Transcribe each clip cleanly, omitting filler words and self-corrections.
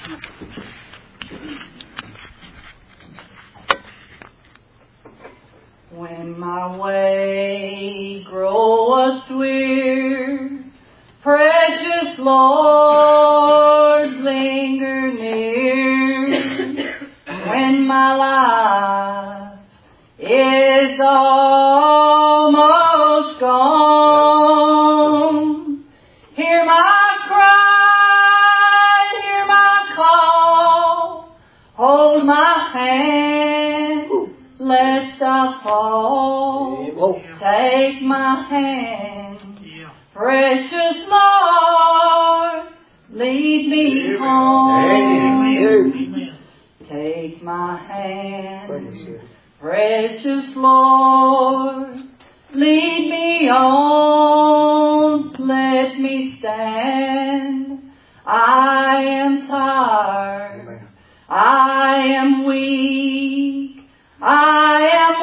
When my way groweth weary, precious Lord, linger near. When my life is almost gone, hear my cry, hear my call, hold my hand, lest I fall. Take my hand, precious Lord, lead me home. Take my hand, precious Lord, lead me on. Let me stand. I am tired. I am weak. I am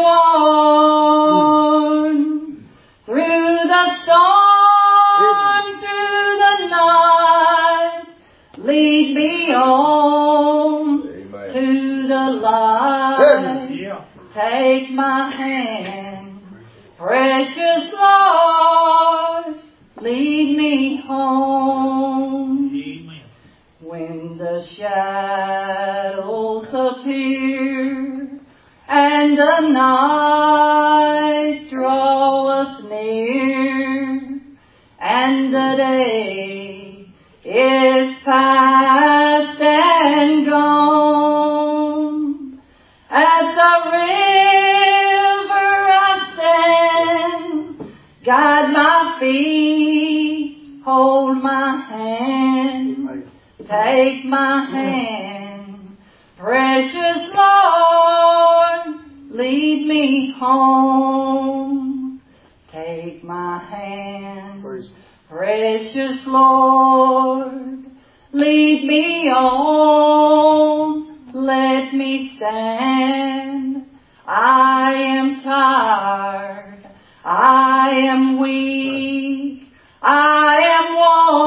worn. Through the storm, through the night, lead me on to the light. Take my hand, precious Lord, lead me home. When the shadows appear and the night draweth near, and the day is past and gone, at the river I stand, guide my feet, hold my hand, take my hand, precious Lord, lead me home. Take my hand, precious Lord, lead me on. Let me stand. I am tired. I am weak. I am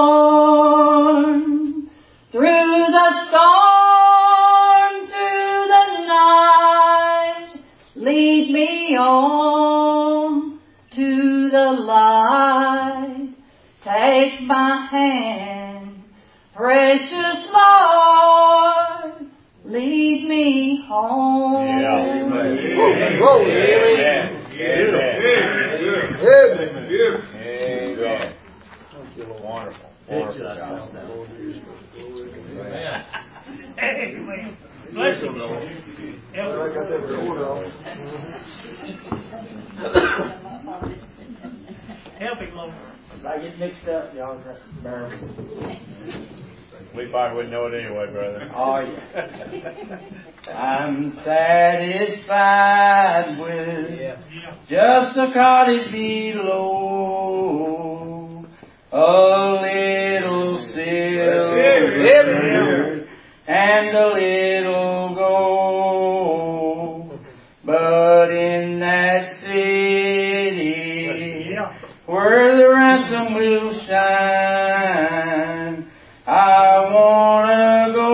worn. Through the storm, through the night, lead me on to the light. Take my hand, precious Lord, lead me home. Wonderful. Amen. Bless him. Help him, Lord. If I get mixed up, y'all bear with me. We probably wouldn't know it anyway, brother. Oh, yeah. I'm satisfied with just a cottage below, a little silver and a little gold. But in that city where the ransom will shine, I wanna go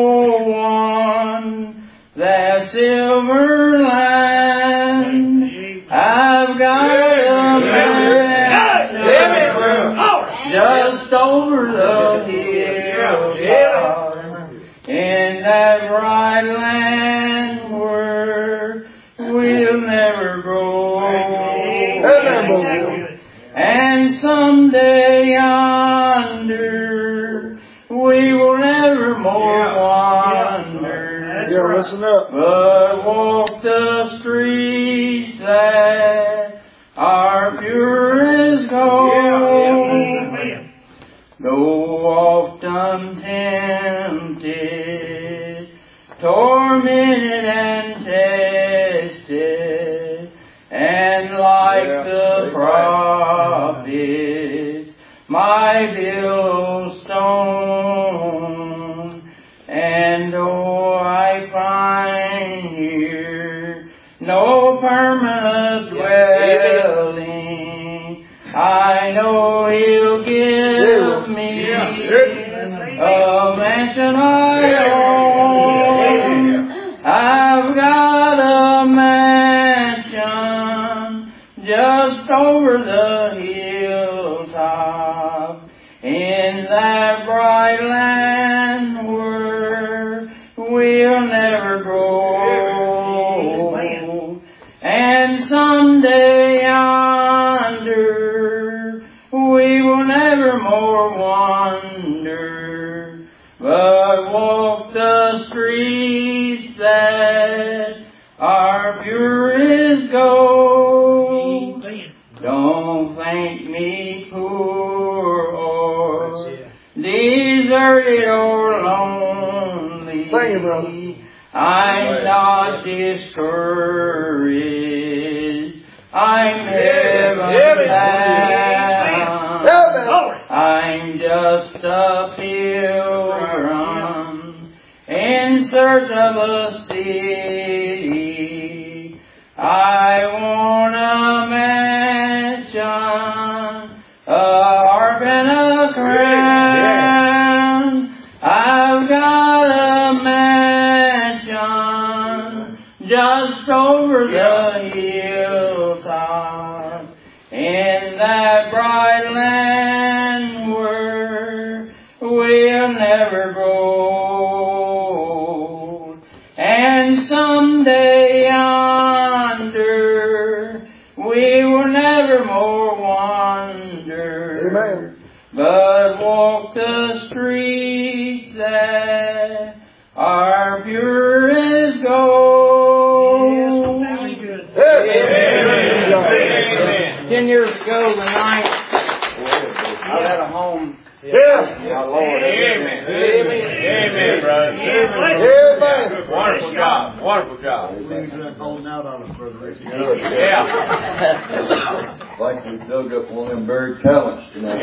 on that silver line. I've got a man just over the hill, in that bright land where we'll never grow. And someday yonder we will never more wander, listen up. but walk the streets that are pure as gold. Though often tempted, tormented and tested, and like the prophet, my billow stone. And though I find here no permanent dwelling, I know He'll give me a mansion I but walk the streets that are pure as gold. Don't think me poor or deserted or lonely. Sing it, brother. I'm not discouraged. I'm heaven bound. I'm just a pilgrim in search of a city. I want a mansion, a harp and a crown. I've got a mansion just over the hilltop in that bright land where we'll never grow old. And someday yonder we will never more wander. Amen. But walk the streets that are pure as gold. Very good. Amen. 10 years ago tonight, I had a home. Yeah. My Lord. Amen. Amen. Amen, brother. Amen. Wonderful job. Wonderful job. Holding out on us, Brother Ricky. Yeah. Like we dug up one of them buried talents tonight.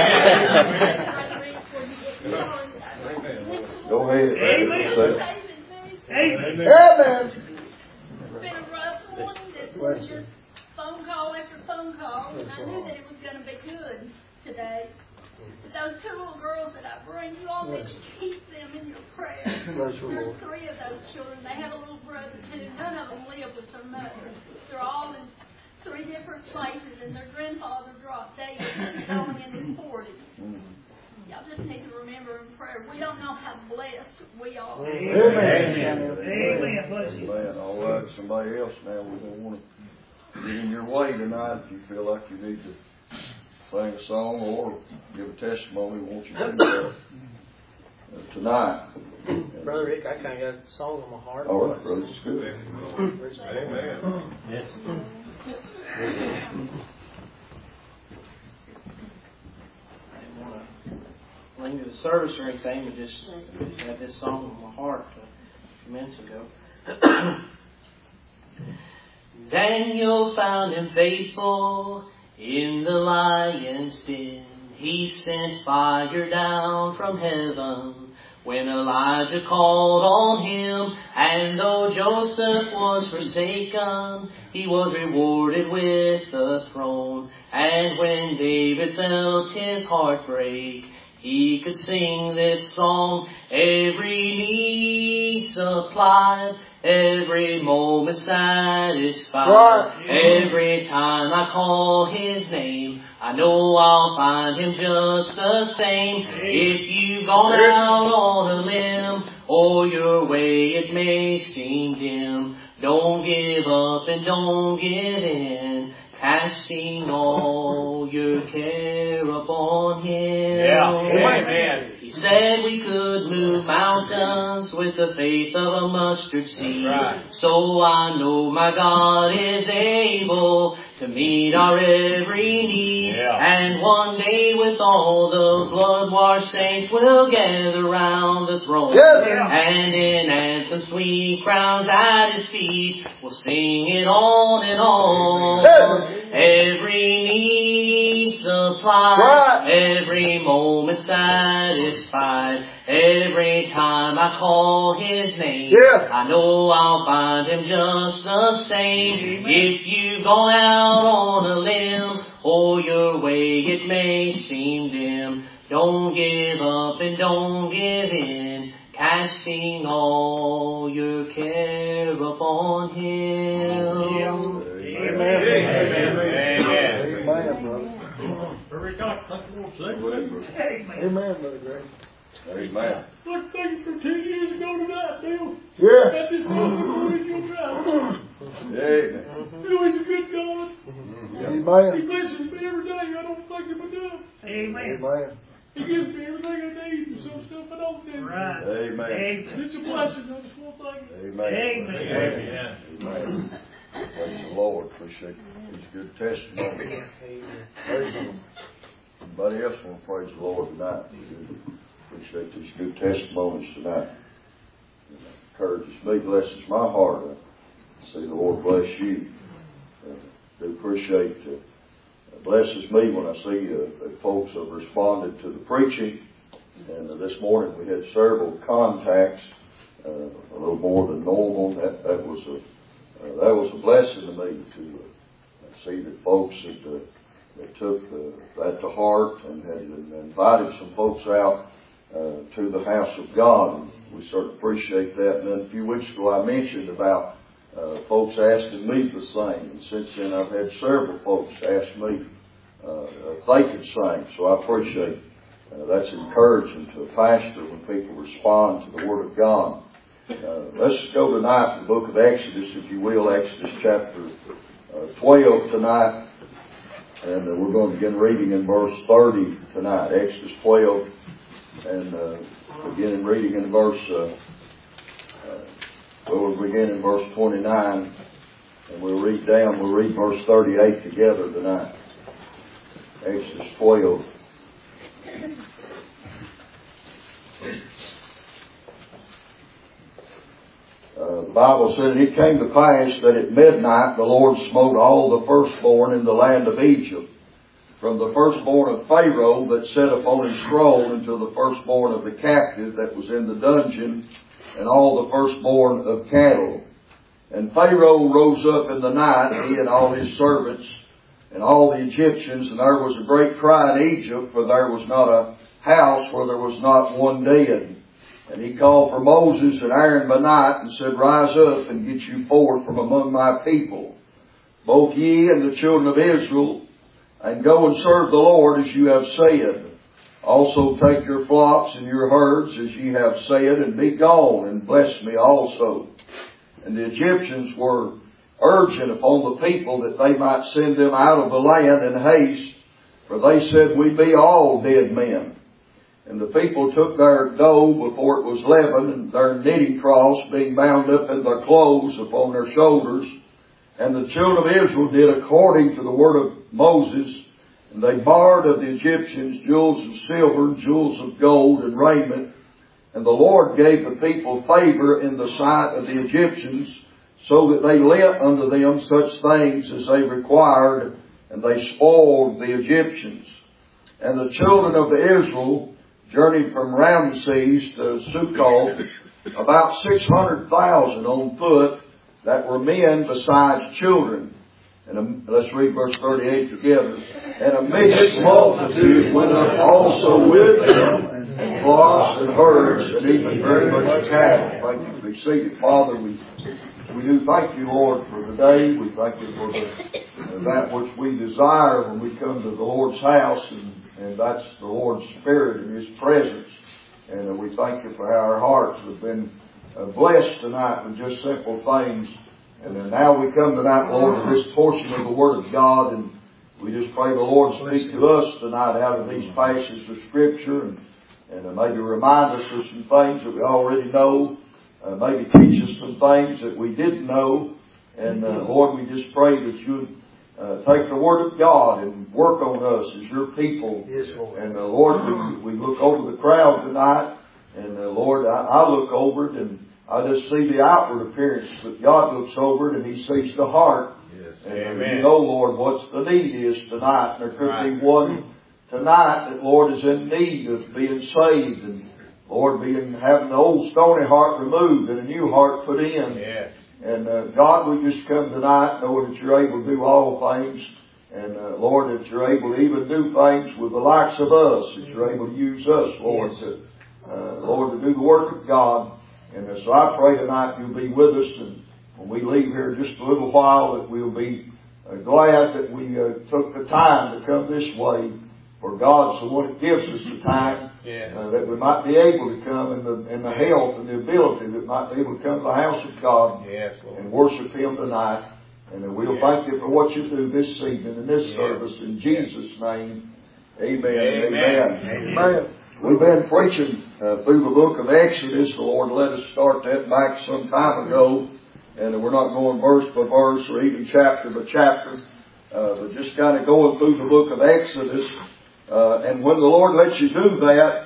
Go ahead. Amen. Amen. It's been a rough one. It was just phone call after phone call, and I knew that it was going to be good today. Those two little girls that I bring, you all need to keep them in your prayers. Bless you, There's Lord. 3 of those children. They have a little brother too. None of them live with their mother. They're all in 3 different places, and their grandfather dropped dead. He's only in his 40s. Y'all just need to remember in prayer. We don't know how blessed we are. Amen. Bless you. Man, all right, somebody else now. We don't want to get in your way tonight. If you feel like you need to sing a song or give a testimony, won't you do that tonight? Brother Rick, I kind of got a song on my heart. All right, brother, it's good. Amen. I didn't want to linger the service or anything, but just had this song on my heart a few minutes ago. Daniel found him faithful in the lion's den. He sent fire down from heaven when Elijah called on him. And though Joseph was forsaken, he was rewarded with the throne. And when David felt his heart break, he could sing this song. Every need supplied, every moment satisfied. Right. Every time I call his name, I know I'll find him just the same. If you've gone out on a limb, or your way it may seem dim, don't give up and don't give in, casting all your care upon him. Yeah. Amen. He said we could move mountains with the faith of a mustard seed. Right. So I know my God is able to meet our every need. Yeah. And one day with all the blood-washed saints we'll gather round the throne. Yes. And in anthems sweet crowns at his feet, we'll sing it on and on. Yes. Every need supplied, Right. every moment satisfied, every time I call his name, Yeah. I know I'll find him just the same. If you've gone out on a limb, or your way it may seem dim, don't give up and don't give in, casting all your care upon him. Amen. Amen. Amen, brother. Very good. Thank you, Lord. Go ahead, brother. Amen. Amen, Brother Greg. Amen. Lord, thank you for 2 years ago tonight, Bill. Yeah. That just wasn't the original drive. Amen. You know, he's a good God. He Amen. blesses me every day. I don't thank him enough. Amen. Amen. He gives me everything I need and some stuff I don't need. Right. Amen. It's a blessing. I just want to thank you. Amen. Amen. Amen. Praise the Lord. Appreciate these good testimonies. Anybody else want to praise the Lord tonight? Appreciate these good testimonies tonight. It encourages me, blesses my heart. I see the Lord bless you. I do appreciate it. Blesses me when I see that folks have responded to the preaching. And this morning we had several contacts, a little more than normal. That was a blessing to me to see that folks that took that to heart and had invited some folks out to the house of God. And we certainly appreciate that. And then a few weeks ago I mentioned about folks asking me to sing. And since then I've had several folks ask me if they could sing. So I appreciate that's encouraging to a pastor when people respond to the Word of God. Let's go tonight to the book of Exodus, if you will, Exodus chapter 12 tonight. And we're going to begin reading in verse 30 tonight, Exodus 12. And beginning reading in verse, we'll begin in verse 29. And we'll read verse 38 together tonight. Exodus 12. The Bible said, "And it came to pass that at midnight the Lord smote all the firstborn in the land of Egypt, from the firstborn of Pharaoh that sat upon his throne until the firstborn of the captive that was in the dungeon, and all the firstborn of cattle. And Pharaoh rose up in the night, he and all his servants, and all the Egyptians, and there was a great cry in Egypt, for there was not a house where there was not one dead. And he called for Moses and Aaron by night, and said, Rise up and get you forth from among my people, both ye and the children of Israel, and go and serve the Lord as you have said. Also take your flocks and your herds as ye have said, and be gone, and bless me also. And the Egyptians were urgent upon the people that they might send them out of the land in haste, for they said, We be all dead men. And the people took their dough before it was leavened, and their kneading troughs being bound up in their clothes upon their shoulders. And the children of Israel did according to the word of Moses, and they borrowed of the Egyptians jewels of silver, jewels of gold, and raiment. And the Lord gave the people favor in the sight of the Egyptians, so that they lent unto them such things as they required, and they spoiled the Egyptians. And the children of Israel journeyed from Ramses to Succoth, about 600,000 on foot, that were men besides children. And let's read verse 38 together. And a mixed multitude went up also with them, and flocks and herds, and even very much cattle. Thank you for being seated. Father, we do thank you, Lord, for the day. We thank you for that which we desire when we come to the Lord's house, and that's the Lord's Spirit and His presence. And we thank you for how our hearts have been blessed tonight with just simple things. And then now we come tonight, Lord, to this portion of the Word of God, and we just pray the Lord speak to us tonight out of these passages of Scripture, and maybe remind us of some things that we already know, maybe teach us some things that we didn't know. And Lord, we just pray that you would take the Word of God and work on us as your people. Yes, Lord. And Lord, we look over the crowd tonight, and Lord, I look over it, and I just see the outward appearance, but God looks over it and He sees the heart. Yes. And Amen. You know, Lord, what's the need is tonight. And there could be one tonight that, Lord, is in need of being saved, and Lord, having the old stony heart removed and a new heart put in. Yes. And God, we just come tonight knowing that you're able to do all things. And Lord, that you're able to even do things with the likes of us, that you're able to use us, Lord, Lord, to do the work of God. And so I pray tonight you'll be with us, and when we leave here just a little while, that we'll be glad that we took the time to come this way. For God's the one that gives us the time, that we might be able to come in the health and the ability that might be able to come to the house of God and worship Him tonight. And we'll thank you for what you do this evening in this service. In Jesus' name, Amen. Amen. We've been preaching through the book of Exodus. The Lord let us start that back some time ago. And we're not going verse by verse or even chapter by chapter, but just kind of going through the book of Exodus. And when the Lord lets you do that,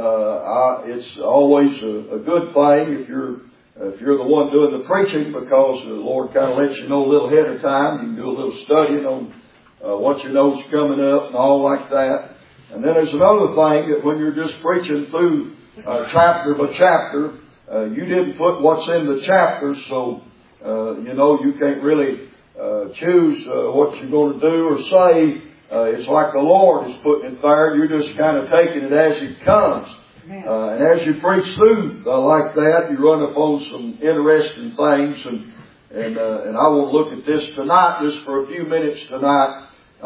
it's always a good thing if you're the one doing the preaching, because the Lord kind of lets you know a little ahead of time. You can do a little studying on what you know's coming up and all like that. And then there's another thing, that when you're just preaching through chapter by chapter, you didn't put what's in the chapters, so you can't really choose what you're going to do or say. It's like the Lord is putting it there. You're just kind of taking it as it comes. And as you preach through like that, you run upon some interesting things. And I want to look at this tonight, just for a few minutes tonight.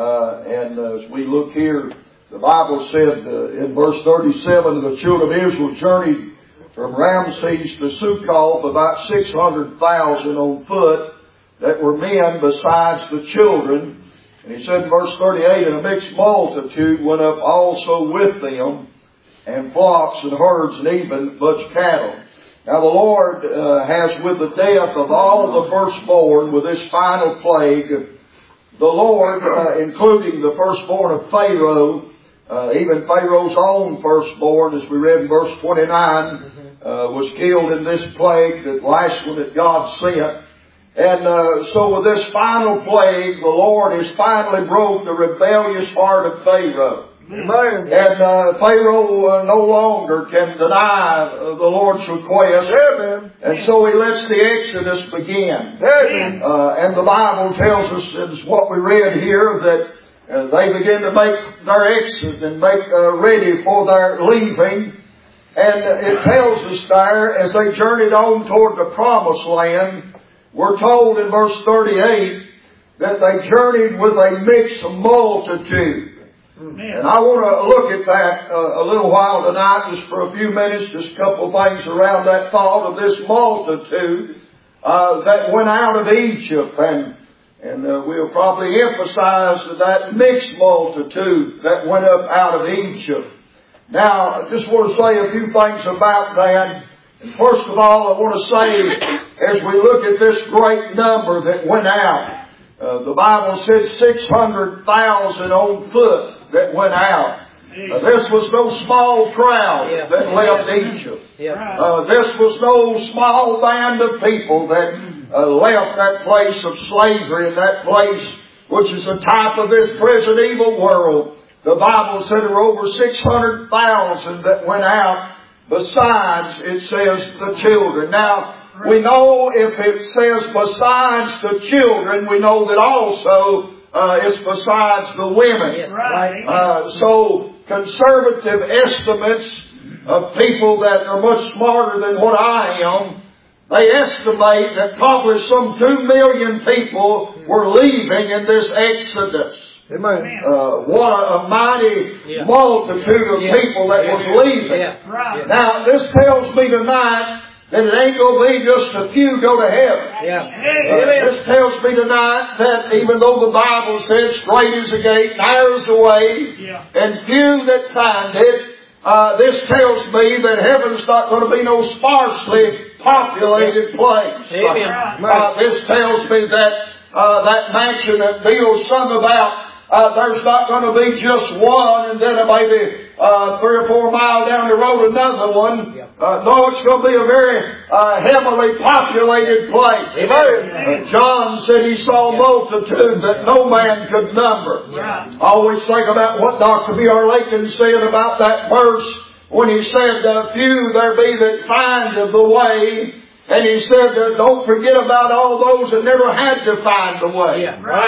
And as we look here, the Bible said in verse 37, the children of Israel journeyed from Ramses to Succoth, about 600,000 on foot, that were men besides the children. And he said in verse 38, and a mixed multitude went up also with them, and flocks and herds and even much cattle. Now the Lord has, with the death of all the firstborn, with this final plague, the Lord, including the firstborn of Pharaoh, even Pharaoh's own firstborn, as we read in verse 29, was killed in this plague, that last one that God sent. And so with this final plague, the Lord has finally broke the rebellious heart of Pharaoh. Amen. And Pharaoh no longer can deny the Lord's request. Amen. And so he lets the Exodus begin. Amen. And the Bible tells us, is what we read here, that they begin to make their exit and make ready for their leaving. And it tells us there, as they journeyed on toward the promised land, we're told in verse 38 that they journeyed with a mixed multitude. Amen. And I want to look at that a little while tonight, just for a few minutes, just a couple of things around that thought of this multitude that went out of Egypt. And we'll probably emphasize that mixed multitude that went up out of Egypt. Now, I just want to say a few things about that. And first of all, I want to say, as we look at this great number that went out, the Bible said 600,000 on foot that went out. This was no small crowd that left Egypt. This was no small band of people that left that place of slavery, and that place which is a type of this present evil world. The Bible said there were over 600,000 that went out. Besides, it says the children. Now, we know if it says besides the children, we know that also it's besides the women. Yes, right. So conservative estimates of people that are much smarter than what I am, they estimate that probably some 2 million people were leaving in this Exodus. Amen. What a mighty multitude of people that was leaving. Right. Now, this tells me tonight that it ain't going to be just a few go to heaven. This tells me tonight that even though the Bible says straight is the gate, narrow is the way, and few that find it, this tells me that heaven's not going to be no sparsely populated place. This tells me that that mansion that Bill sung about, there's not going to be just one and then maybe 3 or 4 miles down the road another one. No, it's going to be a very heavily populated place. John said he saw a multitude that no man could number. I always think about what Dr. B.R. Lakin said about that verse when he said, few there be that find the way. And he said, don't forget about all those that never had to find the way.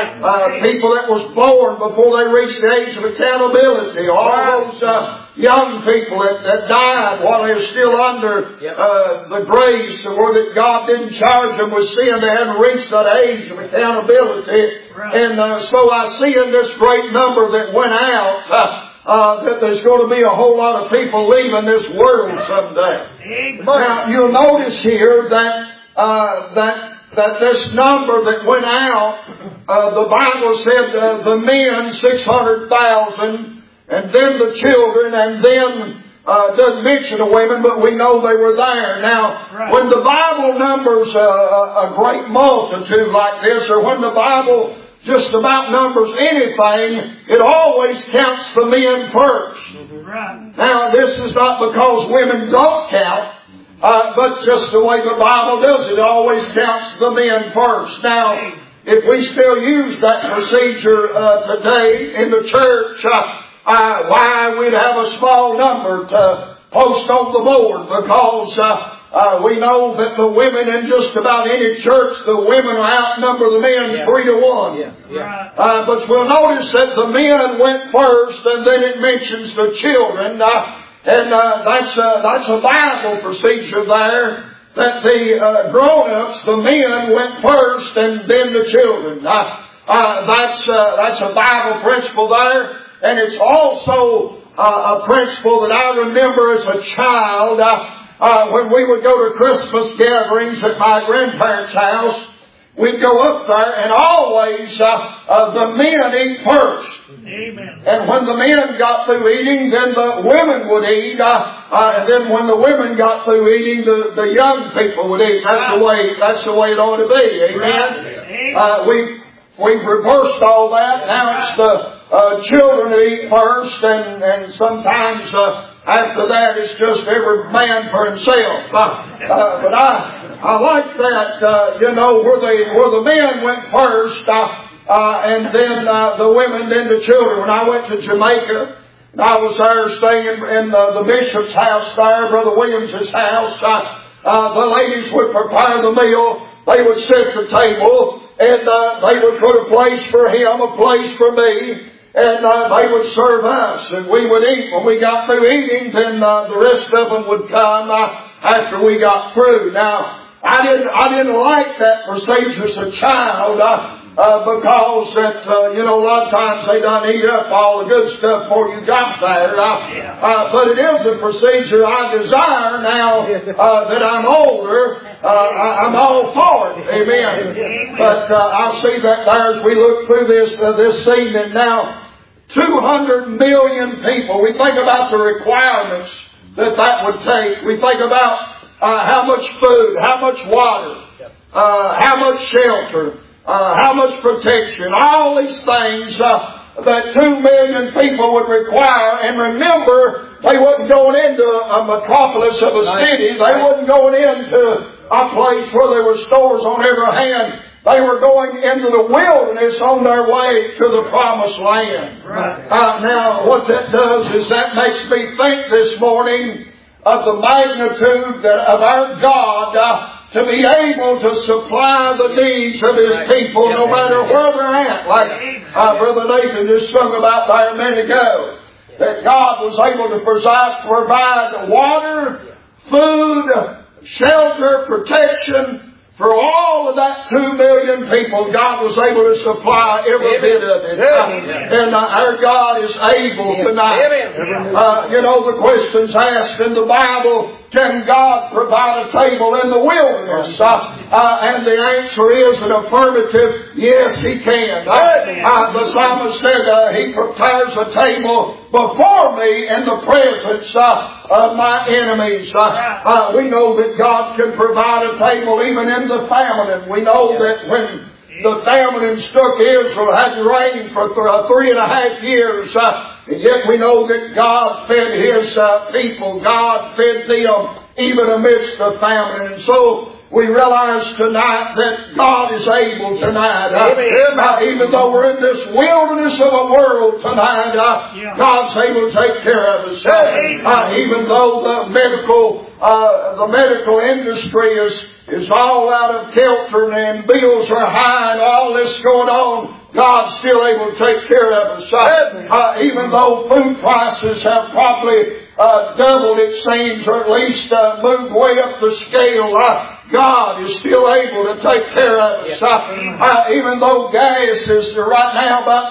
People that was born before they reached the age of accountability. All those young people that died while they were still under the grace, or that God didn't charge them with sin. They hadn't reached that age of accountability. And so I see in this great number that went out, that there's going to be a whole lot of people leaving this world someday. Now, you'll notice here that this number that went out, the Bible said the men, 600,000, and then the children, and then doesn't mention the women, but we know they were there. Now, when the Bible numbers a great multitude like this, or when the Bible just about numbers anything, it always counts the men first. Now, this is not because women don't count, but just the way the Bible does it. It always counts the men first. Now, if we still use that procedure today in the church, why we'd have a small number to post on the board, because we know that the women in just about any church, the women outnumber the men 3-1. But we'll notice that the men went first, and then it mentions the children, and that's a Bible procedure there, that the grown-ups, the men, went first, and then the children. That's a Bible principle there. And it's also a principle that I remember as a child when we would go to Christmas gatherings at my grandparents' house. We'd go up there, and always the men eat first. Amen. And when the men got through eating, then the women would eat. And then when the women got through eating, the young people would eat. That's the way it ought to be. Amen. We've reversed all that. Now it's the children that eat first, and sometimes after that it's just every man for himself. But I like that, where the men went first, and then the women, then the children. When I went to Jamaica, and I was there staying in the bishop's house there, Brother Williams's house, the ladies would prepare the meal. They would set the table, and they would put a place for him, a place for me, and they would serve us, and we would eat. When we got through eating, then the rest of them would come after we got through. Now, I didn't like that procedure as a child, because that, a lot of times they done eat up all the good stuff before you got there. But it is a procedure I desire now that I'm older. I'm all for it. Amen. But I see that there as we look through this scene, and now 200 million people. We think about the requirements that would take. We think about how much food, how much water, how much shelter, how much protection, all these things that 2 million people would require. And remember, they wasn't going into a metropolis of a city. They wasn't going into a place where there were stores on every hand. They were going into the wilderness on their way to the promised land. Now, what that does is that makes me think this morning of the magnitude of our God to be able to supply the needs of His people no matter where they're at. Like Brother Nathan just spoke about there a minute ago. That God was able to provide water, food, shelter, protection, for all of that 2 million people. God was able to supply every bit of it. And our God is able tonight. The questions asked in the Bible, can God provide a table in the wilderness? And the answer is an affirmative, yes, He can. The psalmist said, He prepares a table before me in the presence of my enemies. We know that God can provide a table even in the famine. We know that when the famine struck Israel, hadn't rained for 3.5 years, and yet we know that God fed His people. God fed them even amidst the famine. And so we realize tonight that God is able tonight. Even though we're in this wilderness of a world tonight, God's able to take care of us. Even though the medical industry is all out of kilter and bills are high and all this going on, God's still able to take care of us. Even though food prices have probably doubled, it seems, or at least moved way up the scale, God is still able to take care of us. Even though gas is right now about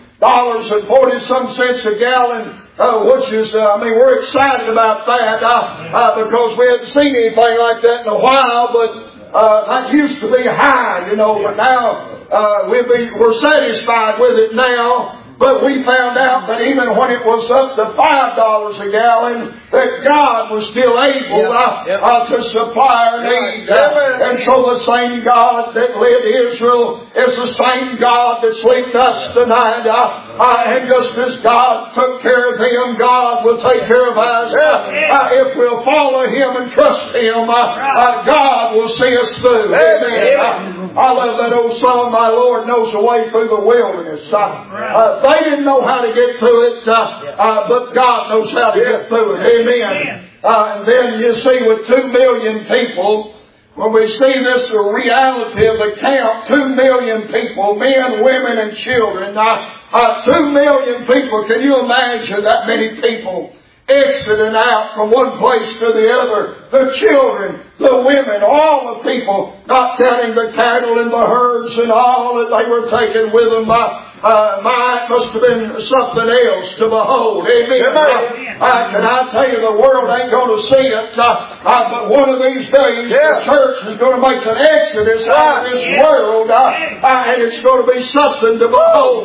$2.40 a gallon, which is, we're excited about that because we hadn't seen anything like that in a while, but that used to be high, but now we're satisfied with it now. But we found out that even when it was up to $5 a gallon, that God was still able to supply our need. And so the same God that led Israel is the same God that's leading us tonight. And just as God took care of them, God will take care of us. If we'll follow Him and trust Him, God will see us through. Amen. I love that old song, My Lord Knows the Way Through the Wilderness. They didn't know how to get through it, but God knows how to get through it. Amen. And then you see with 2 million people, when we see this reality of the count, 2 million people, men, women, and children. 2 million people, can you imagine that many people exiting out from one place to the other? The children, the women, all the people, not counting the cattle and the herds and all that they were taking with them. It must have been something else to behold. Amen. Can I tell you, the world ain't going to see it, but one of these days the church is going to make an exodus out of this world, and it's going to be something to behold.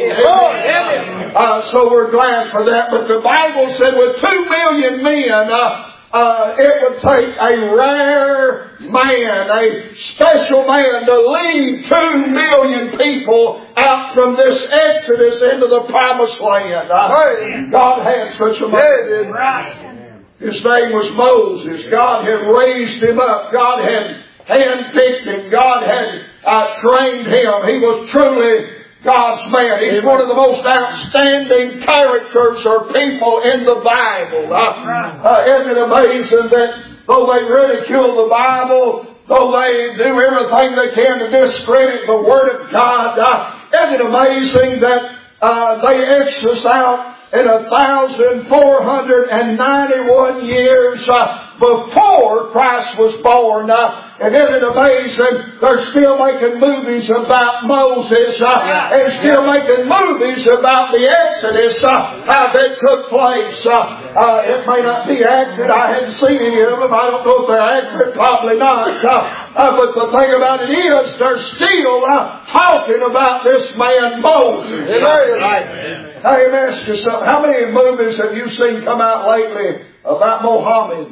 So we're glad for that. But the Bible said with 2 million men, it would take a rare man, a special man, to lead 2 million people out from this exodus into the promised land. God had such a man. His name was Moses. God had raised him up. God had handpicked him. God had trained him. He was truly God's man. He's one of the most outstanding characters or people in the Bible. Isn't it amazing that though they ridicule the Bible, though they do everything they can to discredit the Word of God, isn't it amazing that they exodus out in 1,491 years before Christ was born. And isn't it amazing? They're still making movies about Moses and still making movies about the Exodus that took place. It may not be accurate. I haven't seen any of them. I don't know if they're accurate. Probably not. But the thing about it is, they're still talking about this man Moses. Amen. Hey, let me ask you something. How many movies have you seen come out lately about Mohammed?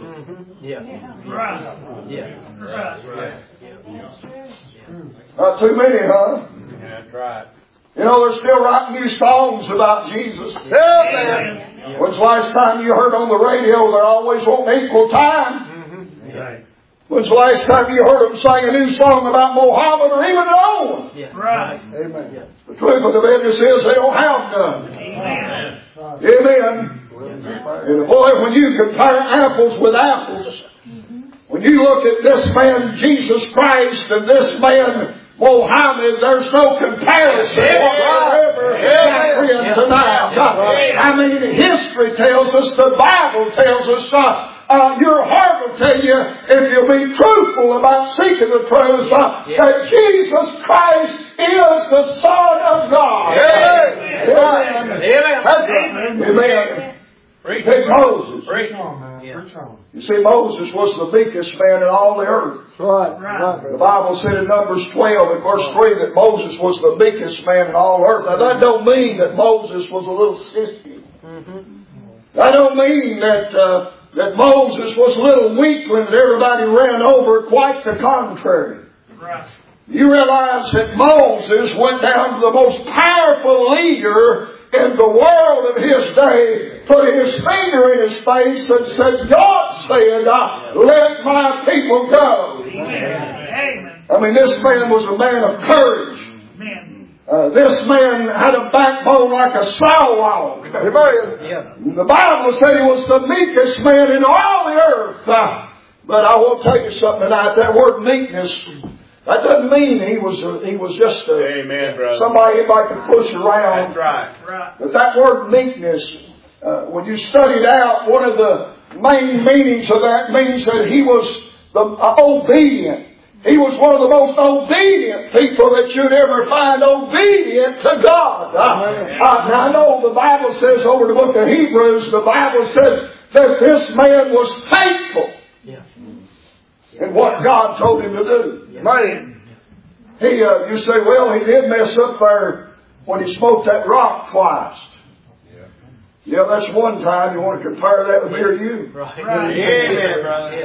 Not too many, huh? Yeah, that's right. You know, they're still writing new songs about Jesus. Amen. When's the last time you heard on the radio they're always wanting equal time? When's the last time you heard them sing a new song about Mohammed or even their own? Amen. The truth of the business is they don't have none. Amen. And boy, when you compare apples with apples, when you look at this man Jesus Christ and this man Mohammed, there's no comparison whatsoever tonight. I mean, history tells us, the Bible tells us, your heart will tell you, if you'll be truthful about seeking the truth, that Jesus Christ is the Son of God. Amen. Take Moses. You see, Moses was the meekest man in all the earth. The Bible said in Numbers 12 and verse 3 that Moses was the meekest man in all the earth. Now that don't mean that Moses was a little sissy. That don't mean that Moses was a little weakling that everybody ran over. Quite the contrary. You realize that Moses went down to the most powerful leader in the world of his day, put his finger in his face and said, God said, let my people go. Amen. I mean, this man was a man of courage. This man had a backbone like a sow log. The Bible said he was the meekest man in all the earth. But I will tell you something tonight. That word meekness, that doesn't mean he was just somebody anybody could push around. That's right. But that word meekness, when you study it out, one of the main meanings of that means that he was obedient. He was one of the most obedient people that you'd ever find obedient to God. Now I know the Bible says over the book of Hebrews, the Bible says that this man was faithful in what God told him to do. You say, well, he did mess up there when he smote that rock twice. Yeah, that's one time. You want to compare that with me or you? Right. Amen, brother.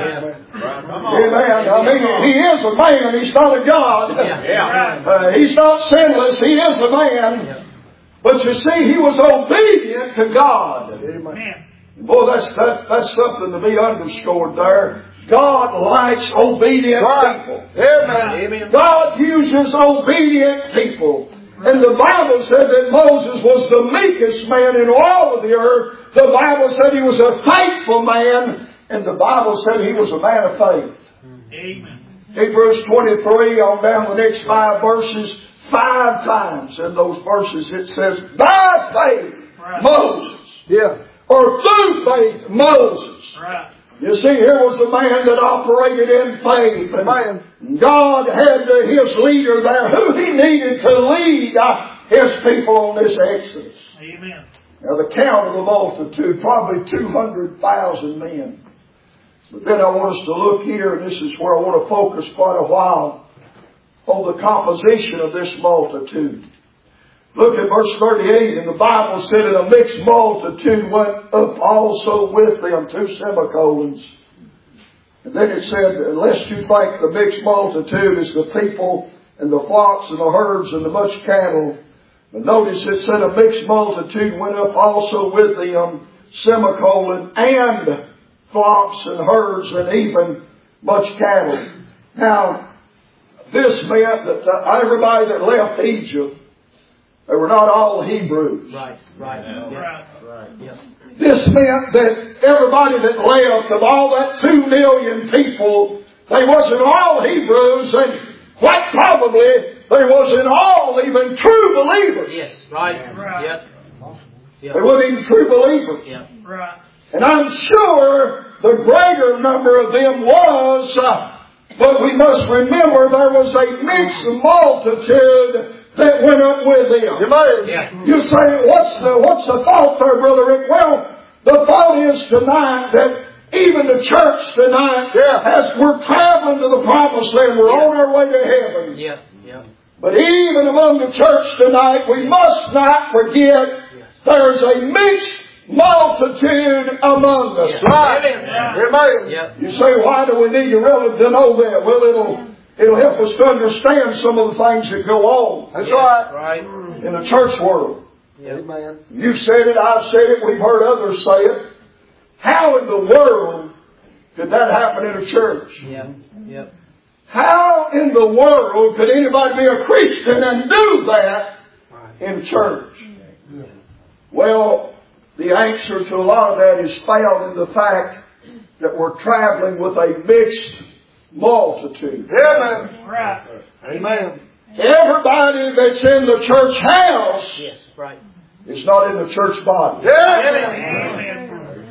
Amen. I mean, he is a man. He's not a God. He's not sinless. He is a man. But you see, he was obedient to God. Amen. Boy, that's something to be underscored there. God likes obedient people. Amen. God uses obedient people. And the Bible said that Moses was the meekest man in all of the earth. The Bible said he was a faithful man. And the Bible said he was a man of faith. Amen. Hebrews 23, on down the next 5 verses, 5 times in those verses it says, by faith, Moses. Yeah. Or through faith, Moses. Right. You see, here was a man that operated in faith. And God had his leader there who he needed to lead his people on this Exodus. Amen. Now the count of the multitude, probably 200,000 men. But then I want us to look here, and this is where I want to focus quite a while on the composition of this multitude. Look at verse 38, and the Bible said, and a mixed multitude went up also with them, 2 semicolons. And then it said, unless you think the mixed multitude is the people and the flocks and the herds and the much cattle. But notice it said a mixed multitude went up also with them, semicolon, and flocks and herds and even much cattle. Now, this meant that everybody that left Egypt, they were not all Hebrews. Right. Right. This meant that everybody that left, of all that 2 million people, they wasn't all Hebrews, and quite probably they wasn't all even true believers. Yes. Right. Yep. They weren't even true believers. Yep. Right. And I'm sure the greater number of them was, but we must remember there was a mixed multitude that went up with them. Yeah. You say, what's the thought there, Brother Rick? Well, the thought is tonight that even the church tonight, as we're traveling to the promised land, we're on our way to heaven. Yeah. But even among the church tonight, we must not forget there's a mixed multitude among us. Amen. Yep. You say, why do we need to really to know that? Well, it'll help us to understand some of the things that go on. That's right. Right. In the church world. Amen. You said it, I've said it, we've heard others say it. How in the world could that happen in a church? Yep. How in the world could anybody be a Christian and do that in church? Well, the answer to a lot of that is found in the fact that we're traveling with a mixed multitude. Amen. Right. Amen. Everybody that's in the church house Yes. Right. is not in the church body. Amen.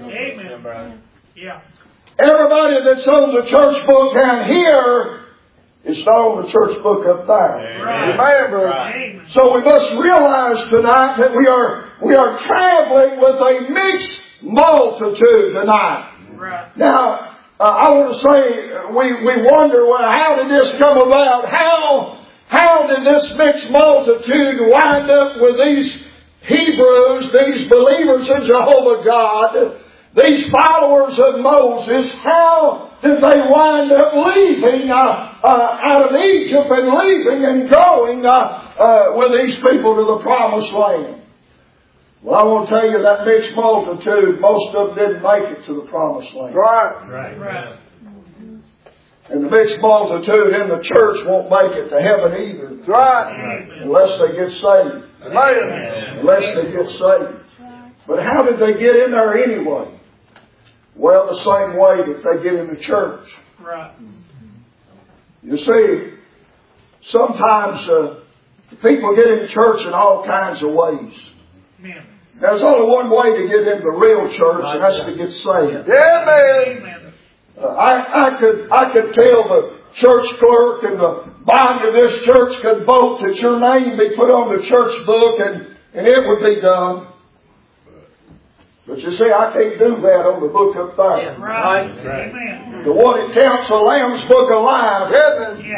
Yeah. Everybody that's on the church book down here is not on the church book up there. Amen, brother. Amen. So we must realize tonight that we are traveling with a mixed multitude tonight. Right. Now, I want to say, we wonder, well, how did this come about? How did this mixed multitude wind up with these Hebrews, these believers in Jehovah God, these followers of Moses? How did they wind up leaving out of Egypt and leaving and going with these people to the promised land? Well, I want to tell you that mixed multitude, most of them didn't make it to the promised land. Right. And the mixed multitude in the church won't make it to heaven either. Right. Unless they get saved. Amen. Unless they get saved. But how did they get in there anyway? Well, the same way that they get in the church. Right. You see, sometimes people get in church in all kinds of ways. Amen. There's only one way to get into the real church, and that's to get saved. Amen. I could tell the church clerk and the body of this church could vote that your name be put on the church book, and it would be done. But you see, I can't do that on the book up there. Right. Amen. The one that counts the Lamb's book alive. Amen. Yeah.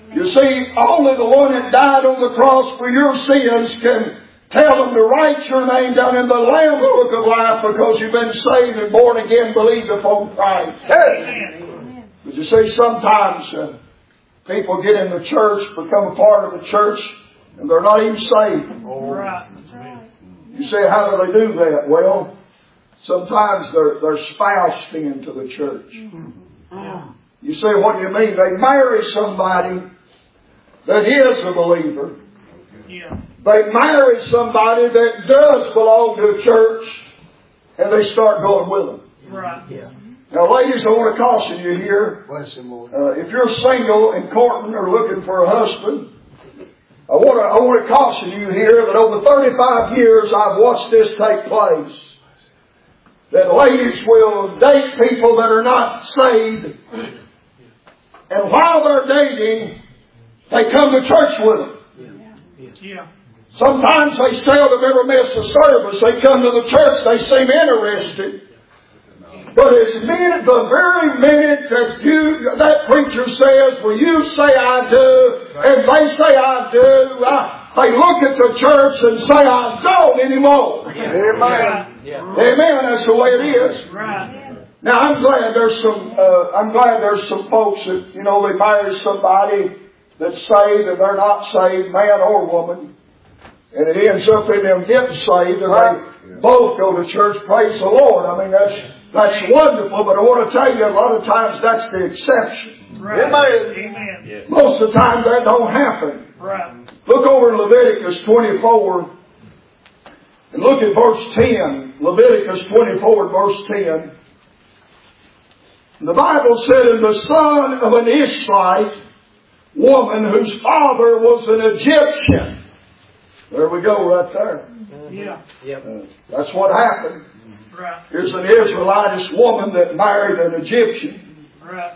You see, only the one that died on the cross for your sins can tell them to write your name down in the Lamb's Book of Life because you've been saved and born again, believed upon Christ. Amen. But you see, sometimes people get in the church, become a part of the church, and they're not even saved. Right. You say, how do they do that? Well, sometimes their spouse into the church. You say, what do you mean? They marry somebody that is a believer. Yeah. They marry somebody that does belong to a church, and they start going with them. Right. Yeah. Now, ladies, I want to caution you here. If you're single and courting or looking for a husband, I want to caution you here that over 35 years I've watched this take place. That ladies will date people that are not saved, and while they're dating, they come to church with them. Yeah. Sometimes they seldom ever miss a service. They come to the church, they seem interested. But the very minute that preacher says, well, you say I do, and they say I do, they look at the church and say I don't anymore. Amen. Amen. That's the way it is. Right. Now I'm glad there's some folks that, they marry somebody that's saved and they're not saved, man or woman. And it ends up in them getting saved and they both go to church. Praise the Lord. I mean, that's wonderful, but I want to tell you a lot of times that's the exception. Right. Amen. Most of the time that don't happen. Right. Look over in Leviticus 24 and look at verse 10. Leviticus 24 verse 10. The Bible said, and the son of an Ishmaelite woman whose father was an Egyptian. There we go right there. Yeah. That's what happened. Right. Here's an Israelitish woman that married an Egyptian. Right.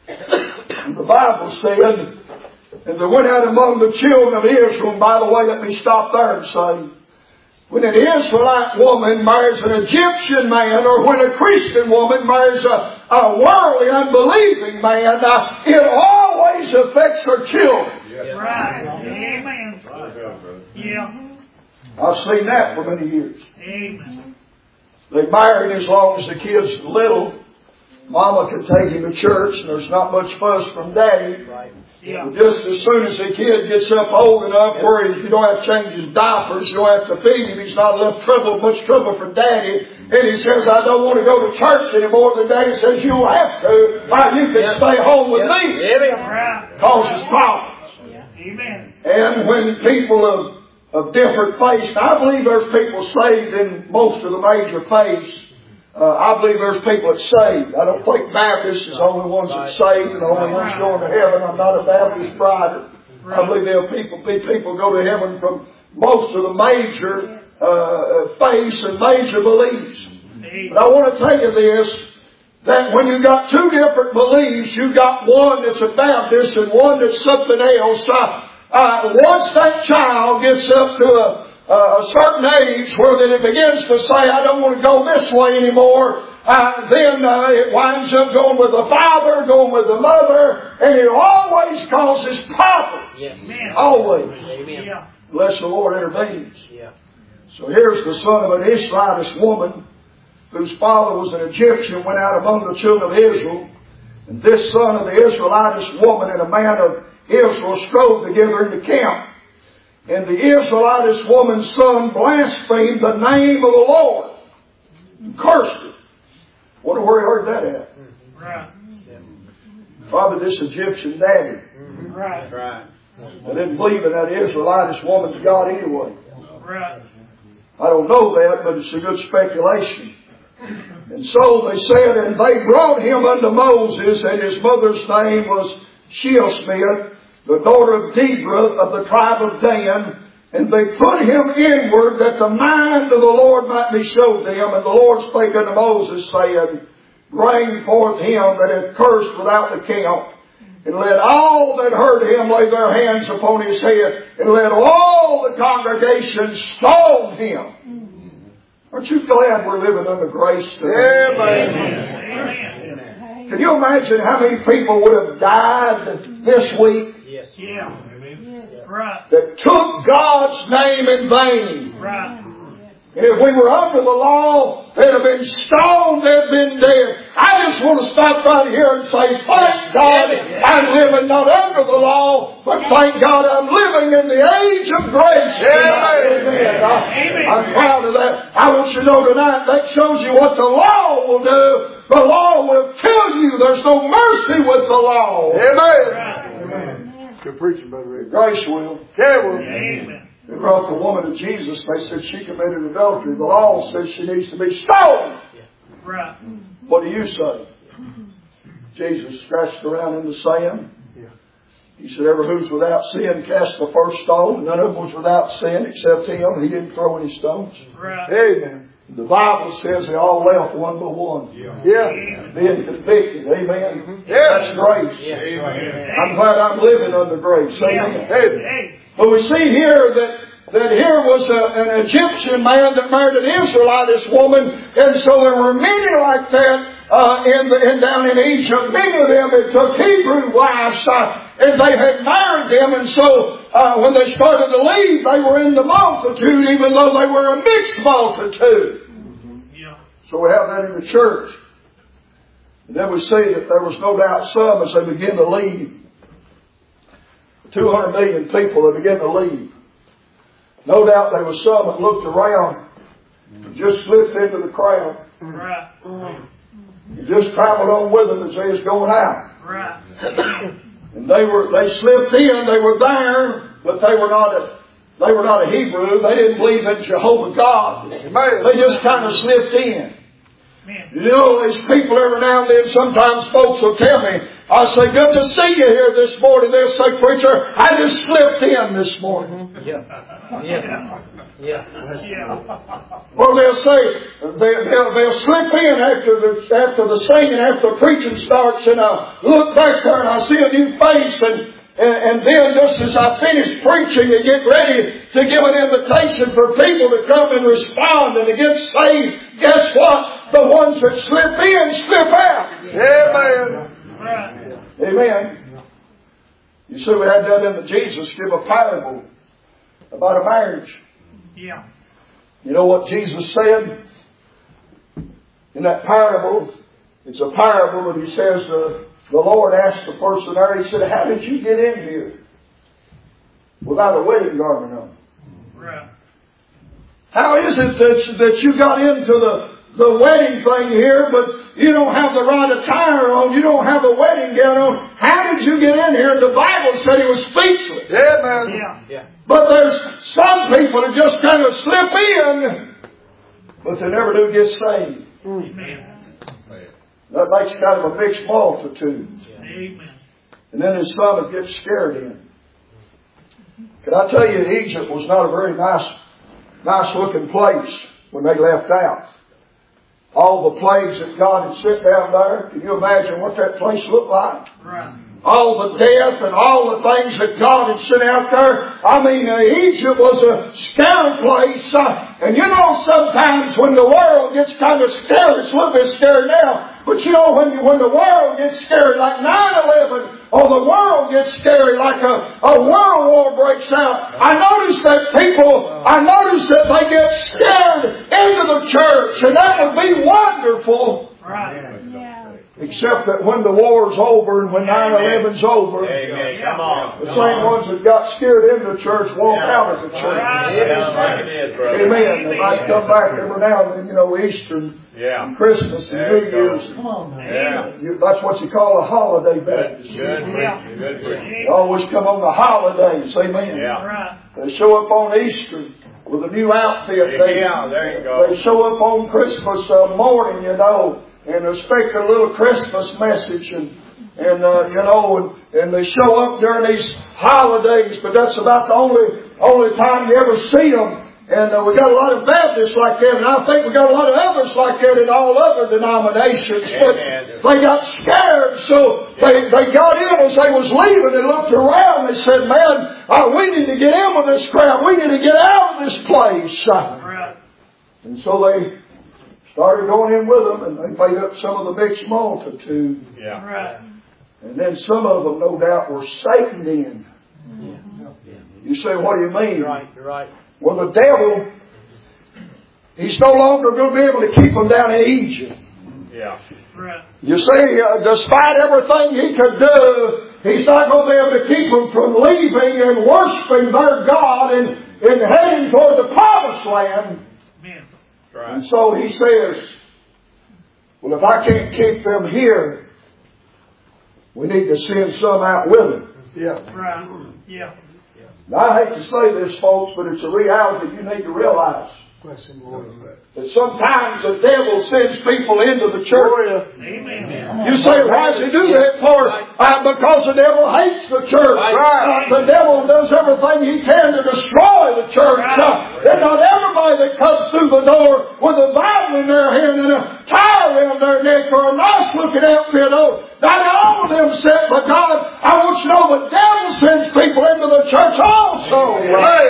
And the Bible said, and they went out among the children of Israel. And by the way, let me stop there and say, when an Israelite woman marries an Egyptian man, or when a Christian woman marries a worldly, unbelieving man, it always affects her children. Right. Amen. Yeah. I've seen that for many years. Amen. They married as long as the kid's little. Mama can take him to church, and there's not much fuss from Daddy. Yeah. But just as soon as the kid gets up old enough where you don't have to change his diapers, you don't have to feed him, he's not much trouble for Daddy, and he says, I don't want to go to church anymore, the Daddy says, you don't have to. You can stay home with me. Right. Causes problems. Amen. And when people of different faiths, now I believe there's people saved in most of the major faiths. I believe there's people that's saved. I don't think Baptists is the only ones that's saved and the only ones going to heaven. I'm not a Baptist bride. I believe there'll be people go to heaven from most of the major faiths and major beliefs. But I want to tell you this, that when you got two different beliefs, you got one that's a Baptist and one that's something else. Once that child gets up to a certain age where that it begins to say, I don't want to go this way anymore, then it winds up going with the father, going with the mother, and it always causes problems. Yes. Always. Amen. Yeah. Unless the Lord intervenes. Yeah. So here's the son of an Israelitish woman whose father was an Egyptian, went out among the children of Israel. And this son of the Israelitish woman and a man of Israel strove together in the camp. And the Israelitish woman's son blasphemed the name of the Lord and cursed it. Wonder where he heard that at. Right. Probably this Egyptian daddy. Right. I didn't believe in that Israelitish woman's God anyway. Right. I don't know that, but it's a good speculation. And so they said, and they brought him unto Moses, and his mother's name was Sheosmith, the daughter of Deborah of the tribe of Dan, and they put him inward that the mind of the Lord might be showed them. And the Lord spake unto Moses, saying, bring forth him that had cursed without account, and let all that heard him lay their hands upon his head, and let all the congregation stone him. Aren't you glad we're living under grace today? Amen. Can you imagine how many people would have died this week? Yes. Yeah. Right. that took God's name in vain. Right. If we were under the law, they'd have been stoned, they'd have been dead. I just want to stop right here and say, thank God I'm living not under the law, but thank God I'm living in the age of grace. Amen. I'm proud of that. I want you to know tonight, that shows you what the law will do. The law will kill you. There's no mercy with the law. Amen. Good preaching, Brother Rick. Grace will. Yeah, will. Amen. They brought the woman to Jesus. They said she committed adultery. The law says she needs to be stoned. Right. What do you say? Jesus scratched around in the sand. He said, "Ever who's without sin cast the first stone." None of them was without sin except him. He didn't throw any stones. Right. Amen. The Bible says they all left one by one. Being convicted. Amen. That's grace. I'm glad I'm living under grace. Amen. Hey. But we see here that here was an Egyptian man that married an Israelitish woman, and so there were many like that down in Egypt. Many of them that took Hebrew wives, and they had married them, and so when they started to leave, they were in the multitude, even though they were a mixed multitude. So we have that in the church. And then we see that there was no doubt some as they began to leave. 200 million people, they began to leave. No doubt there was some that looked around and just slipped into the crowd. Right. And just traveled on with them as they was going out. Right. And they slipped in, they were there, but they were not a Hebrew. They didn't believe in Jehovah God. They just kind of slipped in. You know, these people every now and then, sometimes folks will tell me, I say, "Good to see you here this morning." They'll say, "Preacher, I just slipped in this morning." Or they'll say, they'll slip in after the singing, after the preaching starts, and I look back there and I see a new face, and then just as I finish preaching and get ready to give an invitation for people to come and respond and to get saved, guess what? The ones that slip in, slip out. Amen. Right. Amen. You see, we had that in the Jesus give a parable about a marriage. Yeah. You know what Jesus said in that parable? It's a parable, and he says, the Lord asked the person there, he said, "How did you get in here without a wedding garment on?" Right. How is it that you got into the wedding thing here, but you don't have the right attire on, you don't have a wedding gown on? How did you get in here? And the Bible said he was speechless. Yeah. But there's some people that just kind of slip in, but they never do get saved. Amen. That makes kind of a mixed multitude. Amen. And then there's some that get scared in. Can I tell you, Egypt was not a very nice looking place when they left out. All the plagues that God had sent down there, can you imagine what that place looked like? Right. All the death and all the things that God had sent out there. I mean, Egypt was a scary place. And you know, sometimes when the world gets kind of scared, it's a little bit scary now. But you know, when the world gets scary, like 9/11, or the world gets scary, like a world war breaks out, I notice that they get scared into the church. And that would be wonderful. Right. Except that when the war's over and when 9/11's over, Amen. Come on. the same ones that got scared into the church walk out of the church. Amen. They might come back every now and then, you know, Easter and Christmas and New Year's. Come on, man. That's what you call a holiday Baptist. Good preaching. Good preaching. They always come on the holidays. Amen. Yeah. They show up on Easter with a new outfit. There you go. They show up on Christmas morning, you know, and expect a little Christmas message, and they show up during these holidays, but that's about the only time you ever see them. And we got a lot of Baptists like that, and I think we got a lot of others like that in all other denominations. But they got scared, so they got in as they was leaving and looked around. They said, "Man, we need to get in with this crowd. We need to get out of this place." And so they started going in with them, and they made up some of the mixed multitude. Yeah. Right. And then some of them, no doubt, were Sataned in. You say, what do you mean? You're right. Well, the devil, he's no longer going to be able to keep them down in Egypt. Yeah. Right. You see, despite everything he could do, he's not going to be able to keep them from leaving and worshiping their God and heading toward the promised land. Amen. Right. And so he says, well, if I can't keep them here, we need to send some out with them. Yeah. Right. Yeah. Now, I hate to say this, folks, but it's a reality you need to realize. That sometimes the devil sends people into the church. Amen. You say, why does he do that for? Because the devil hates the church. The devil does everything he can to destroy the church. And not everybody that comes through the door with a Bible in their hand and a tie around their neck or a nice looking outfit on. Not all of them sent by God. I want you to know the devil sends people into the church also.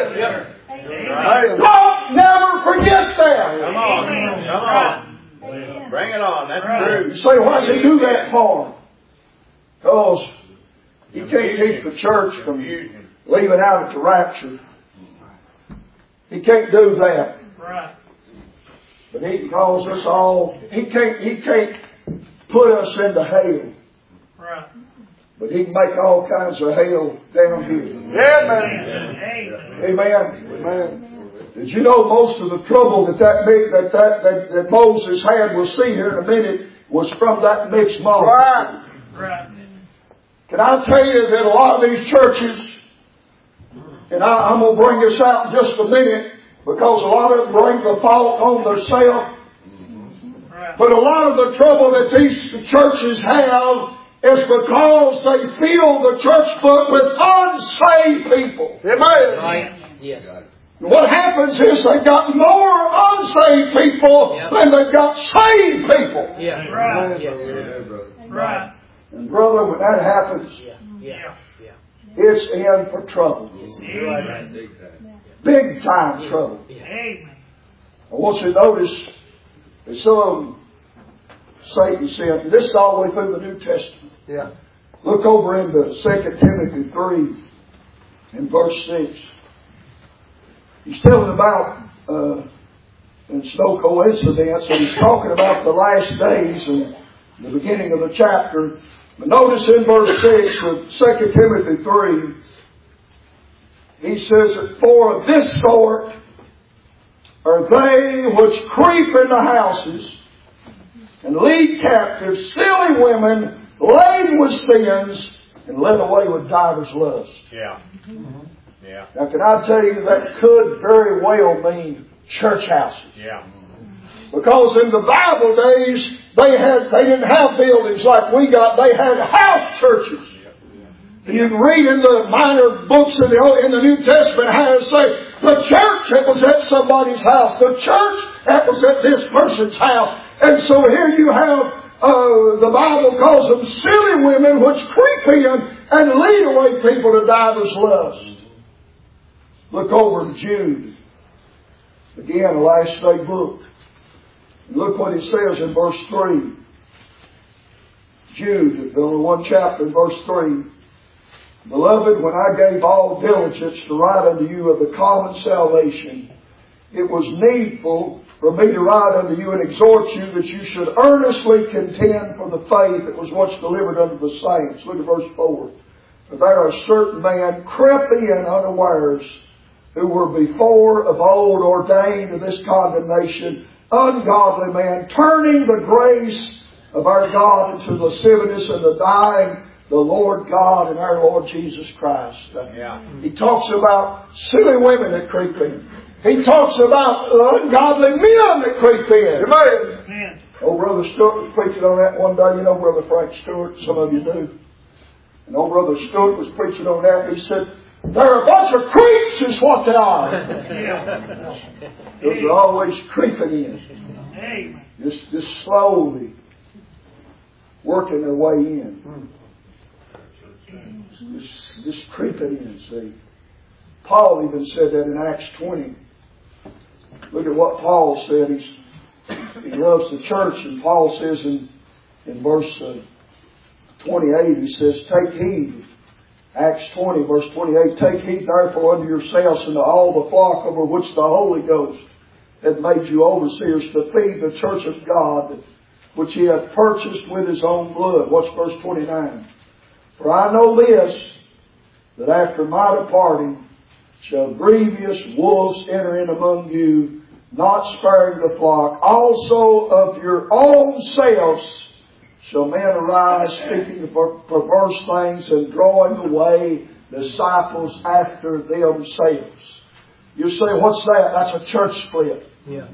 Don't never forget that. Come on. Bring it on. That's true. You say, why does he do that for? Because he can't keep the church from leaving out at the rapture. He can't do that. Right. But he can cause us all. He can't put us into hell. Right. But he can make all kinds of hell down here. Amen. Did you know most of the trouble that Moses had, we'll see here in a minute, was from that mixed multitude? Right. Can I tell you that a lot of these churches, and I'm going to bring this out in just a minute, because a lot of them bring the fault on themselves. But a lot of the trouble that these churches have is because they fill the church book with unsaved people. Amen. Right. Yes. What happens is they've got more unsaved people than they've got saved people. Yeah. Right. Yes. Right. And brother, when that happens, it's in for trouble. Amen. Big time trouble. Amen. I want you to notice that some of them, Satan sent. This is all the way through the New Testament. Yeah. Look over into 2 Timothy 3 and verse 6. He's telling about, and it's no coincidence, that he's talking about the last days and the beginning of the chapter. But notice in verse 6 of 2 Timothy 3, he says that for this sort are they which creep into houses and lead captive silly women laden with sins and led away with divers lusts. Yeah. Yeah. Now, can I tell you that could very well mean church houses? Yeah. Because in the Bible days, they didn't have buildings like we got. They had house churches. You can read in the minor books in the New Testament how it say the church that was at somebody's house, the church that was at this person's house. And so here you have the Bible calls them silly women which creep in and lead away people to divers lusts. Look over in Jude. Again, the last day book. Look what it says in verse 3. Jude, only one chapter, verse 3. Beloved, when I gave all diligence to write unto you of the common salvation, it was needful for me to write unto you and exhort you that you should earnestly contend for the faith that was once delivered unto the saints. Look at verse 4. For there are certain men crept in unawares, who were before of old ordained to this condemnation, ungodly men, turning the grace of our God into lasciviousness and denying the Lord God and our Lord Jesus Christ. He talks about silly women that creep in. He talks about ungodly men that creep in. Amen. Old Brother Stewart was preaching on that one day. You know Brother Frank Stewart? Some of you do. And old Brother Stewart was preaching on that. He said, they're a bunch of creeps is what they are. Those are always creeping in. Just slowly working their way in. Just creeping in, see. Paul even said that in Acts 20. Look at what Paul said. He loves the church, and Paul says in verse 28, he says, take heed Acts 20, verse 28, take heed therefore unto yourselves and to all the flock over which the Holy Ghost hath made you overseers to feed the church of God, which he hath purchased with his own blood. What's verse 29? For I know this, that after my departing shall grievous wolves enter in among you, not sparing the flock. Also of your own selves shall men arise, speaking of perverse things and drawing away disciples after themselves. You say, what's that? That's a church split. Yeah.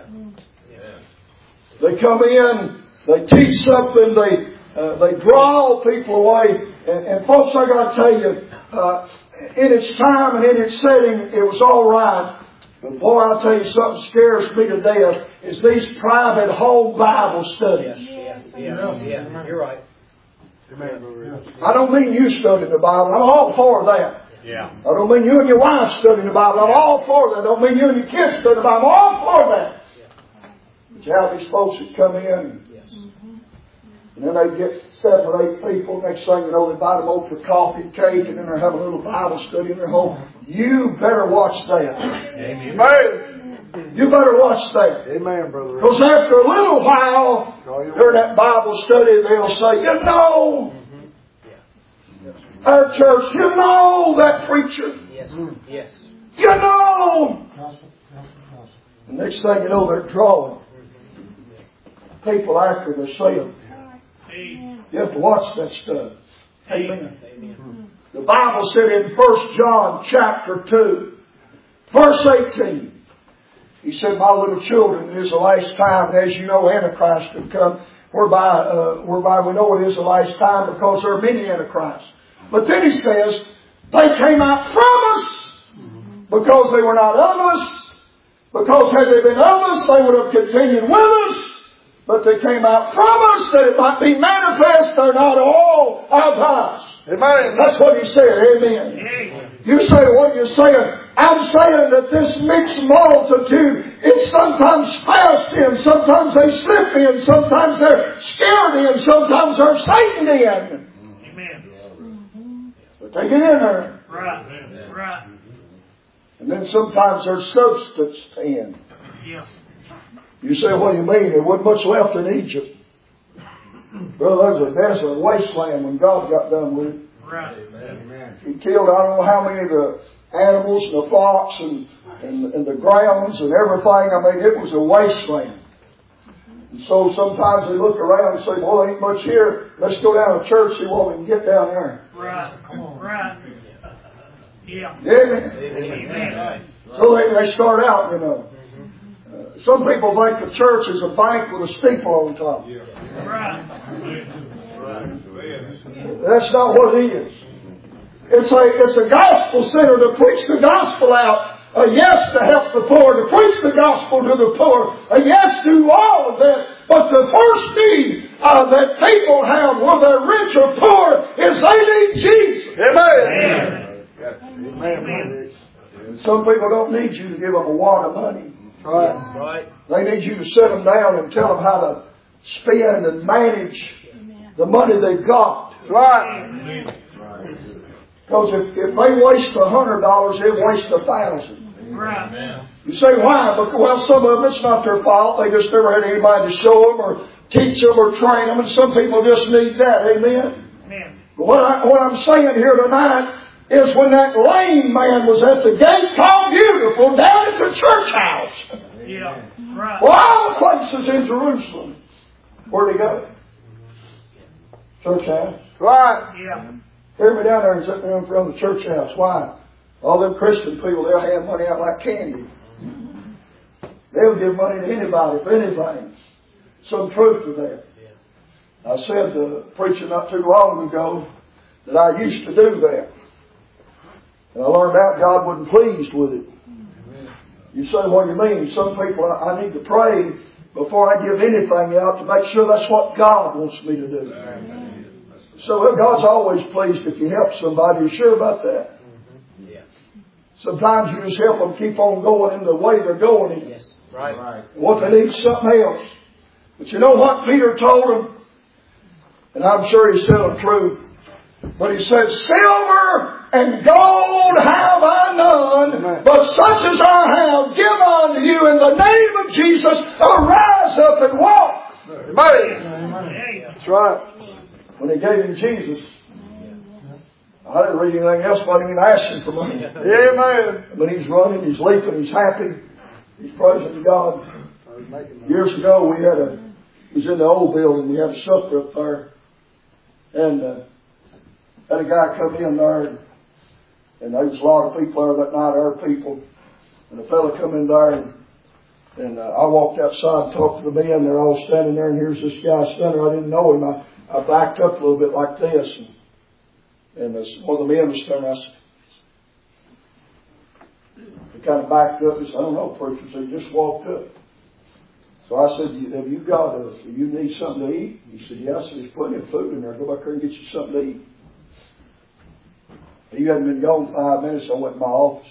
They come in, they teach something, they draw people away. And folks, I got to tell you, in its time and in its setting, it was all right. But boy, I'll tell you something scares me to death is these private home Bible studies. Yeah. You're right. I don't mean you studying the Bible. I'm all for that. Yeah. I don't mean you and your wife studying the Bible. I'm all for that. I don't mean you and your kids studying the Bible. I'm all for that. But you have these folks that come in, and then they get 7 or 8 people. Next thing you know, they invite them over for coffee and cake, and then they're having a little Bible study in their home. You better watch that. Amen. You better watch that. Amen, brother. Because after a little while, during that Bible study, they'll say, you know, our church, you know that preacher. Yes. You know. The next thing you know, they're drawing people after themselves. You have to watch that stuff. Amen. The Bible said in 1 John chapter 2, verse 18, he said, my little children, it is the last time. As you know, Antichrist will come, whereby we know it is the last time because there are many Antichrists. But then he says, they came out from us because they were not of us. Because had they been of us, they would have continued with us. But they came out from us that it might be manifest they're not all of us. Amen. That's what he said. Amen. You say, what are you saying? I'm saying that this mixed multitude is sometimes fast in, sometimes they slip in, sometimes they're scared in, sometimes they're Satan in. Amen. But they get in there. Right. And then sometimes there's substance in. Yeah. You say, what do you mean? There wasn't much left in Egypt. Well, there was a desolate wasteland when God got done with it. Right. He killed I don't know how many of the animals and the flocks and the grounds and everything. I mean, it was a wasteland. And so sometimes they look around and say, well, there ain't much here. Let's go down to church and see what we can get down there. Right. Yeah. Amen. So they start out, you know. Some people think the church is a bank with a steeple on top. Right. That's not what it is. It's a gospel center to preach the gospel out. A yes to help the poor, to preach the gospel to the poor. A yes to all of that. But the first need that people have, whether they're rich or poor, is they need Jesus. Amen. Amen. And some people don't need you to give them a wad of money. Right. They need you to sit them down and tell them how to spend and manage the money they've got. Right. Because if they waste $100, they'll waste 1,000. Right. You say, why? Because, well, some of them, it's not their fault. They just never had anybody to show them or teach them or train them. And some people just need that. Amen? But what I'm saying here tonight is when that lame man was at the gate called Beautiful down at the church house. Yeah. Right. Well, all the places in Jerusalem. Where'd he go? Church house. Right. Yeah. Hear me down there and sit there in front of the church house. Why? All them Christian people, they'll hand money out like candy. They'll give money to anybody for anything. Some truth to that. I said to a preacher not too long ago that I used to do that. And I learned out God wasn't pleased with it. You say, what do you mean? Some people, I need to pray before I give anything out to make sure that's what God wants me to do. So well, God's always pleased if you help somebody. Are you sure about that? Sometimes you just help them keep on going in the way they're going in. Yes. Right. What they need is something else. But you know what Peter told them? And I'm sure he's telling the truth. But he said, silver and gold have I none, but such as I have give unto you in the name of Jesus. Arise up and walk. Amen. That's right. When he gave him Jesus, I didn't read anything else but him asking for money. Amen. But he's running, he's leaping, he's happy. He's praising God. Years ago, we was in the old building, we had a supper up there. And had a guy come in there, and there was a lot of people there that night, our people. And a fella come in there, and I walked outside and talked to the men. They're all standing there, and here's this guy standing there. I didn't know him. I backed up a little bit like this, and one of the men was standing there. He kind of backed up. He said, I don't know, preacher. So he just walked up. So I said, have you you need something to eat? He said, yeah. I said, there's plenty of food in there. Go back there and get you something to eat. He hadn't been gone 5 minutes. I went to my office.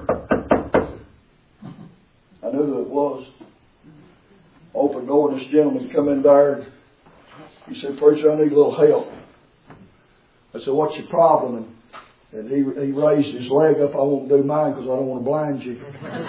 I knew who it was. Opened the door, and this gentleman come in there. And he said, preacher, I need a little help. I said, what's your problem? And he raised his leg up. I won't do mine because I don't want to blind you.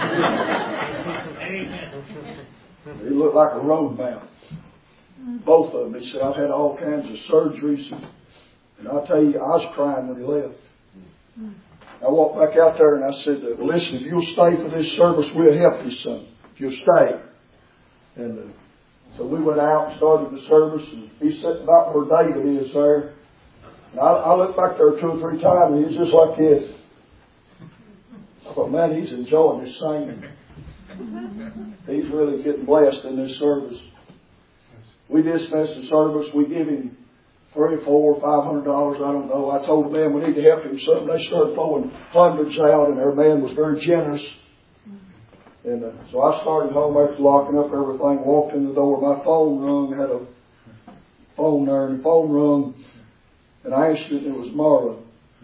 He looked like a roadbound. Both of them. He said, I've had all kinds of surgeries. And I'll tell you, I was crying when he left. I walked back out there and I said, well, listen, if you'll stay for this service, we'll help you some. If you'll stay. And so we went out and started the service. And he sat about where David is there. And I looked back there 2 or 3 times and he was just like this. I thought, man, he's enjoying this singing. He's really getting blessed in this service. We dismissed the service. We give him $300 or $400 or $500. I don't know. I told the man we need to help him something. They started throwing hundreds out, and their man was very generous. And so I started home after locking up everything. Walked in the door. My phone rung. I had a phone there, and the phone rung. And I answered it, and it was Marla.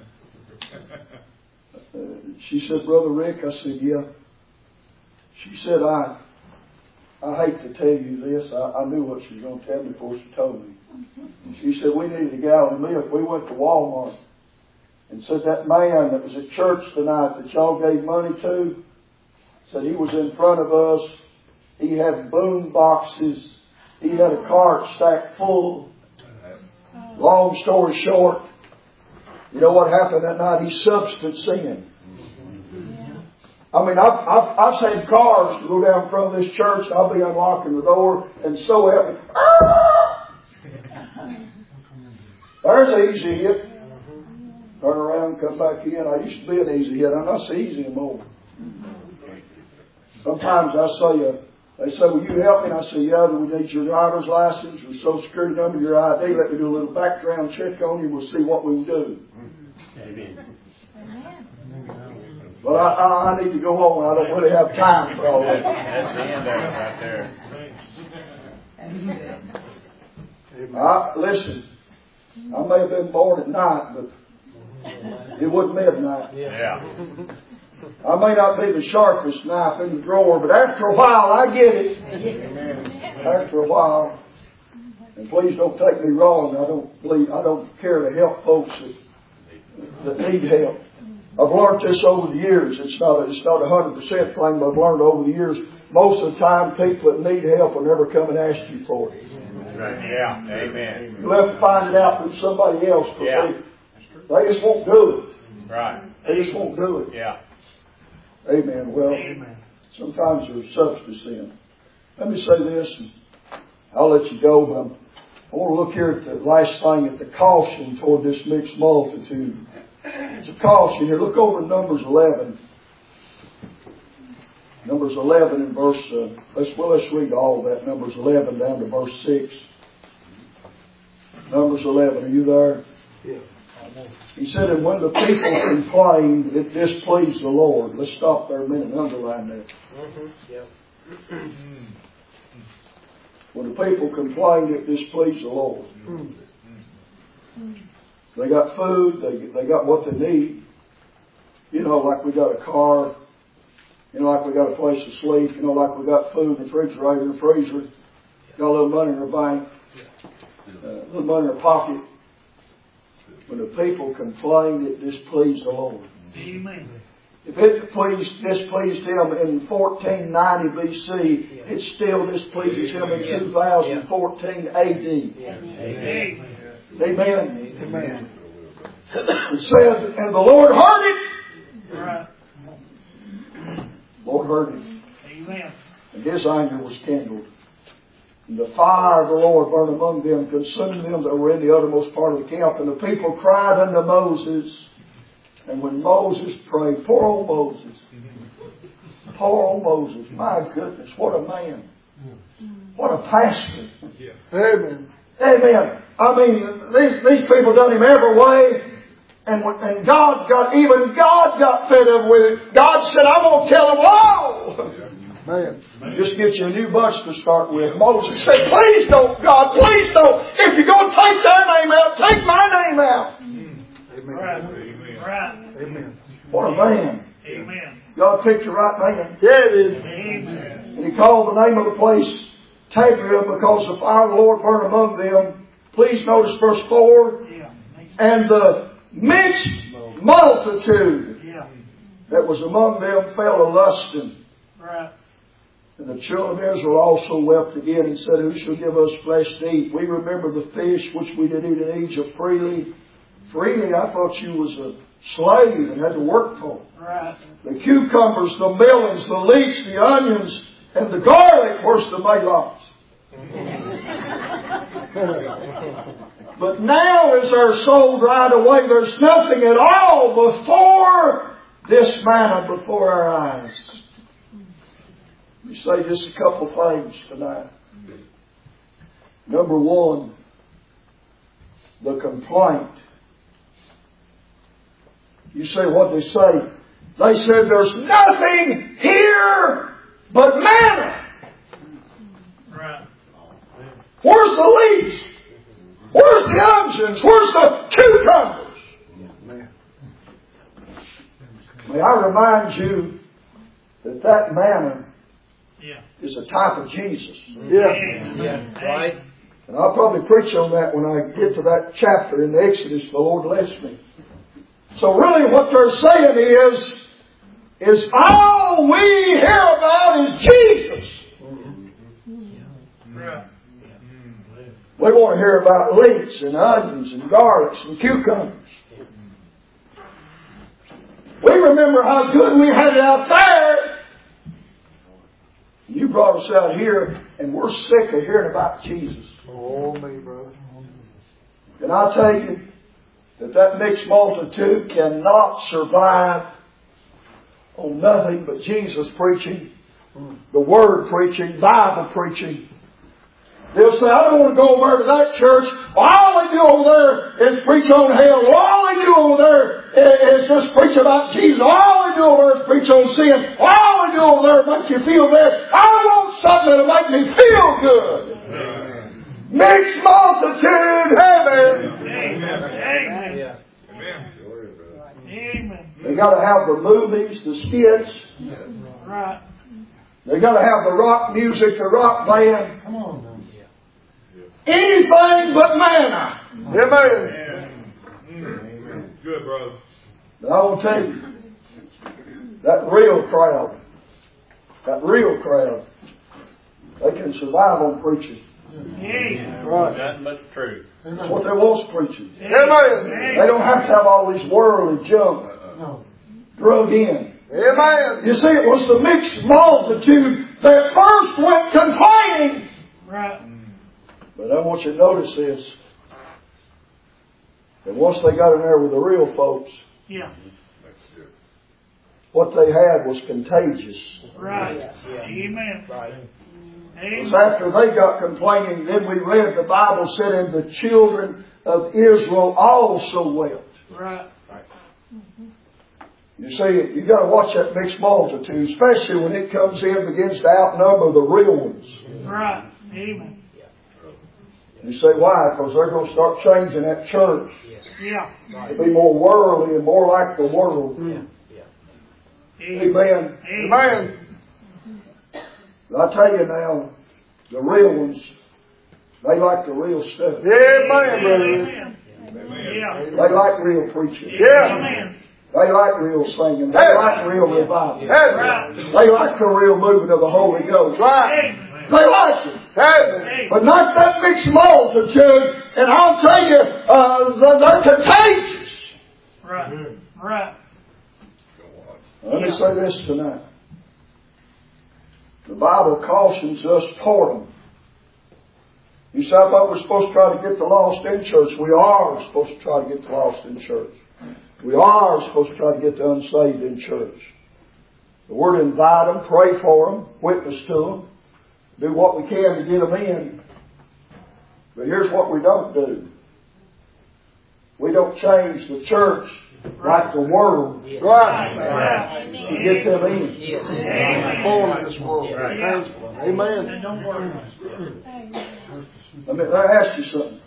She said, Brother Rick. I said, yeah. She said, I hate to tell you this. I knew what she was going to tell me before she told me. She said, we needed a gallon of milk. We went to Walmart and said that man that was at church tonight that y'all gave money to, said he was in front of us. He had boom boxes. He had a cart stacked full. Long story short, you know what happened that night? He substance sinned. I mean, I've seen cars go down in front of this church, and I'll be unlocking the door, and so help me. There's an easy hit. Turn around, come back in. I used to be an easy hit. I'm not so easy anymore. Sometimes I say, they say, will you help me? I say, yeah, we need your driver's license, your social security number, your ID. Let me do a little background check on you. We'll see what we can do. Amen. But I need to go home. I don't really have time for all that. That's the end of it right there. Listen, I may have been born at night, but it wasn't midnight. Yeah. I may not be the sharpest knife in the drawer, but after a while I get it. After a while. And please don't take me wrong. I don't care to help folks that need help. I've learned this over the years. It's not a 100% thing, but I've learned over the years. Most of the time, people that need help will never come and ask you for it. Right. Yeah. Amen. You'll have to find it out from somebody else. Yeah. They just won't do it. Right. They just won't do it. Yeah. Amen. Well, sometimes there's substance in. Let me say this, and I'll let you go, but I want to look here at the last thing, at the caution toward this mixed multitude. It's a caution here. Look over in Numbers 11. Numbers 11 and verse, let's read all of that. Numbers 11 down to verse 6. Numbers 11, are you there? Yeah. He said, and when the people complained, it displeased the Lord. Let's stop there a minute and underline that. When the people complained, it displeased the Lord. They got food, they got what they need. You know, like we got a car. You know, like we got a place to sleep. You know, like we got food in the refrigerator and the freezer. Got a little money in our bank. A little money in our pocket. when the people complained, it displeased the Lord. Amen. If it displeased Him in 1490 BC, it still displeases Him in 2014 AD. Amen. Amen. Amen. It says, and the Lord heard it. Right. Lord heard it. Amen. And His anger was kindled. And the fire of the Lord burned among them, consuming them that were in the uttermost part of the camp. And the people cried unto Moses. And when Moses prayed, poor old Moses. Poor old Moses. My goodness, what a man. What a pastor. Amen. Amen. I mean, these people done him every way. And God got fed up with it. God said, I'm going to kill them all. Man, just get you a new bunch to start with. Moses said, please don't, God, please don't. If you're going to take their name out, take my name out. Amen. Right. Amen. What a man. Amen. God picked the right man. Yeah, it is. Amen. And He called the name of the place Tabor because the fire of the Lord burned among them. Please notice verse 4. Yeah. And the mixed multitude that was among them fell a lusting. Right. And the children of Israel also wept again and said, who shall give us flesh to eat? We remember the fish which we did eat in Egypt freely. Freely, I thought you was a slave and had to work for. Right. The cucumbers, the melons, the leeks, the onions, and the garlic, where's the melons? But now as our soul dried away, there's nothing at all before this manna before our eyes. Let me say just a couple things tonight. Number one, the complaint. You say, what they say? They said, there's nothing here but manna. Right. Where's the leeks? Where's the onions? Where's the cucumbers? May I remind you that manna is a type of Jesus. Yeah. Right. And I'll probably preach on that when I get to that chapter in the Exodus, the Lord bless me. So really what they're saying is all we hear about is Jesus. We want to hear about leeks and onions and garlics and cucumbers. We remember how good we had it out there. You brought us out here and we're sick of hearing about Jesus. Oh, me, brother. And I'll tell you that mixed multitude cannot survive on nothing but Jesus preaching, the Word preaching, Bible preaching. They'll say, I don't want to go over to that church. All they do over there is preach on hell. All they do over there is just preach about Jesus. All they do over there is preach on sin. All they do over there is make you feel bad. I want something that'll make me feel good. Amen. Mixed multitude. Amen. Amen. Amen. They got to have the movies, the skits. Right. They got to have the rock music, the rock band. Come on now. Anything but manna. Amen. Amen. Good, brother. But I will tell you, that real crowd, they can survive on preaching. Amen. Right. Nothing but the truth. That's what they want preaching. Amen. They don't have to have all this worldly junk drug in. Amen. You see, it was the mixed multitude that first went complaining. Right. But I want you to notice this. And once they got in there with the real folks, what they had was contagious. Right. Amen. Right. Because after they got complaining, then we read the Bible said, and the children of Israel also wept. Right. You see, you got to watch that mixed multitude, especially when it comes in and begins to outnumber the real ones. Right. Amen. You say, why? Because they're going to start changing that church Yeah. to be more worldly and more like the world. Amen. Amen. I tell you now, the real ones, they like the real stuff. Amen. Yeah. They like real preaching. Amen. They like real singing. They like real revival. Right. They like the real movement of the Holy Ghost. Amen. They like it. Amen. But not that mixed multitude. And I'll tell you, they're contagious. Right. Right. Let me say this tonight. The Bible cautions us for them. You say, I thought we're supposed to try to get the lost in church. We are supposed to try to get the lost in church. We are supposed to try to get the unsaved in church. The Word invite them, pray for them, witness to them, do what we can to get them in. But here's what we don't do. We don't change the church like the world. Right. To get them in. Yes. Born in this world. Amen. And don't worry. Let me ask you something.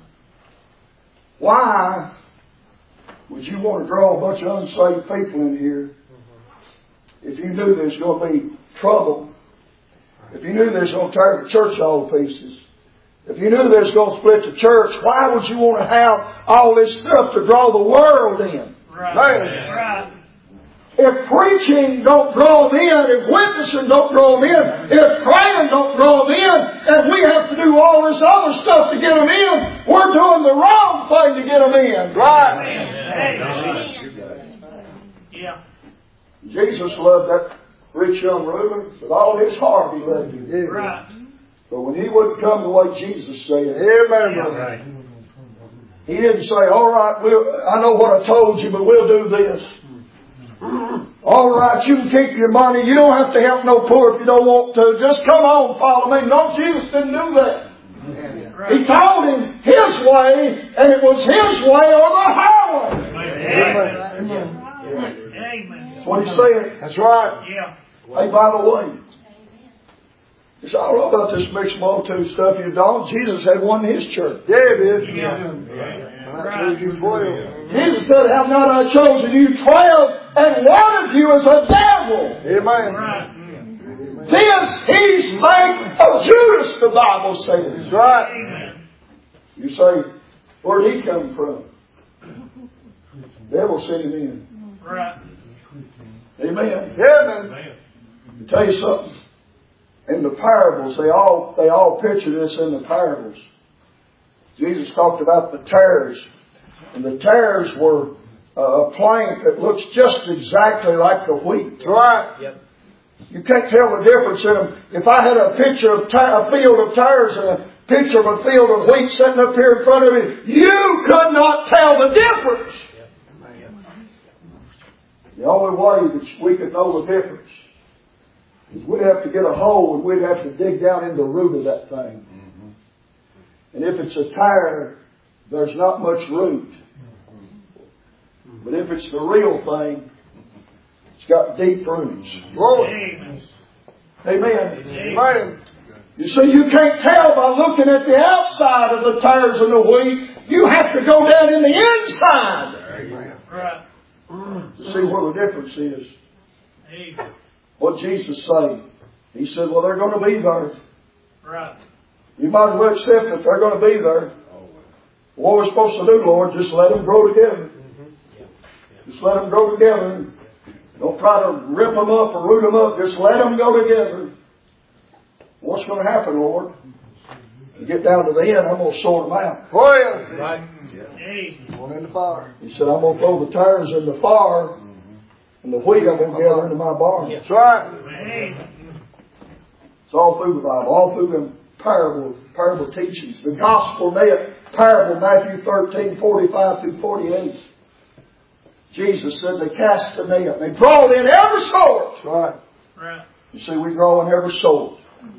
Why would you want to draw a bunch of unsaved people in here if you knew there's going to be trouble? If you knew there's going to tear the church all to pieces? If you knew there's going to split the church, why would you want to have all this stuff to draw the world in? Right. Right. If preaching don't draw them in, if witnessing don't draw them in, if praying don't draw them in, and we have to do all this other stuff to get them in, we're doing the wrong thing to get them in. Right. Yeah. Jesus loved that rich young ruler with all his heart. He loved him. Right. But when he wouldn't come the way Jesus said, Amen. He didn't say, all right, I know what I told you, but we'll do this. All right, you can keep your money. You don't have to help no poor if you don't want to. Just come on, follow me. No, Jesus didn't do that. He told him his way, and it was his way or the highway. Amen. That's what he said. That's right. Yeah. Hey, by the way, I don't know about this mixed multitude stuff you don't. Jesus had one in his church. Yeah, it is. Right. Jesus said, have not I chosen you 12, and one of you is a devil. Amen. Right. This he spake of Judas, the Bible says. Right. Amen. You say, where'd he come from? Devil sent him in. Right. Amen. Amen. I'll tell you something. In the parables, they all picture this in the parables. Jesus talked about the tares. And the tares were a plant that looks just exactly like the wheat. Right. Yep. You can't tell the difference in them. If I had a picture of a field of tares and a picture of a field of wheat sitting up here in front of me, you could not tell the difference. Yep. The only way that we could know the difference is we'd have to get a hole and we'd have to dig down in the root of that thing. And if it's a tare, there's not much root. But if it's the real thing, it's got deep roots. Amen. Amen. Amen. You see, you can't tell by looking at the outside of the tares and the wheat. You have to go down in the inside. Right. To see where the difference is. Amen. What Jesus said. He said, well, they're going to be there. Right. You might as well accept it. They're going to be there. What we're supposed to do, Lord, just let them grow together. Just let them grow together. Don't try to rip them up or root them up. Just let them go together. What's going to happen, Lord? You get down to the end, I'm going to sort them out. Oh, yeah. Right. One in the fire. He said, I'm going to throw the tares in the fire, and the wheat I'm going to gather into my barn. That's right. It's all through the Bible, all through them parable teachings. The gospel net parable, Matthew 13:45 through 48. Jesus said they cast the net. They brought in every sort. That's right. Right. You see, we draw in every sort.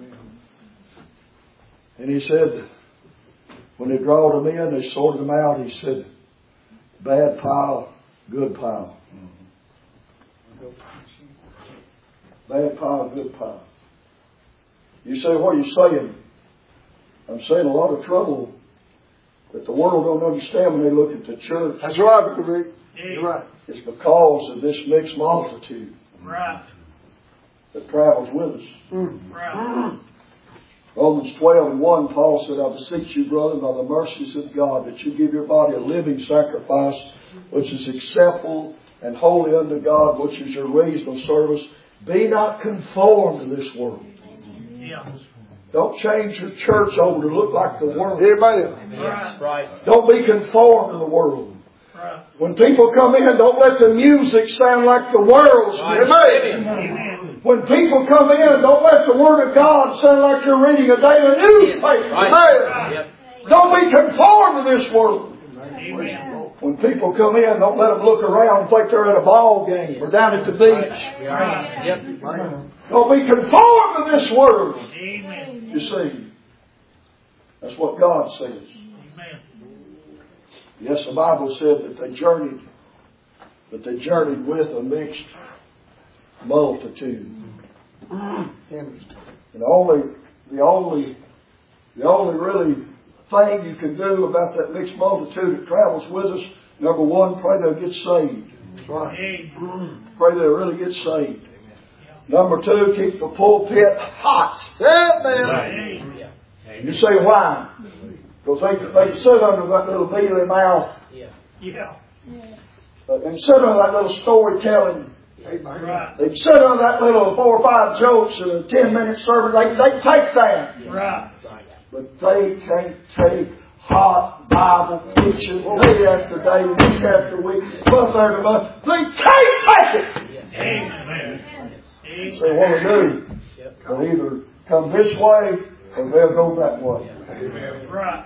And he said, when they drawed them in, they sorted them out. He said, bad pile, good pile. Bad pile, good pile. You say, what are you saying? I'm saying a lot of trouble that the world don't understand when they look at the church. That's right, Brother Rick. You're right. It's because of this mixed multitude. Right. That travels with us. Right. Romans 12:1, Paul said, I beseech you, brethren, by the mercies of God, that you give your body a living sacrifice, which is acceptable and holy unto God, which is your reasonable service. Be not conformed to this world. Yeah. Don't change your church over to look like the world. Amen. Right. Don't be conformed to the world. Right. When people come in, don't let the music sound like the world's music. Amen. When people come in, don't let the Word of God sound like you're reading a daily newspaper. Right. Don't be conformed to this world. Amen. When people come in, don't let them look around and think they're at a ball game or down at the beach. Right. Don't be conformed to this world. Amen. You see, that's what God says. Amen. Yes, the Bible said that they journeyed with a mixed multitude. And the only really thing you can do about that mixed multitude that travels with us, number one, pray they'll get saved. That's right. Pray they'll really get saved. Number two, keep the pulpit hot. Amen. You say why? Because they sit under that little mealy mouth. Yeah. And sit under that little storytelling. Right. They sit under that little 4 or 5 jokes and a 10-minute sermon. They take that. Right. But they can't take hot Bible preaching day after day, week after week, month after month. They can't take it. Amen. So what they do, they'll either come this way or they'll go that way. Right.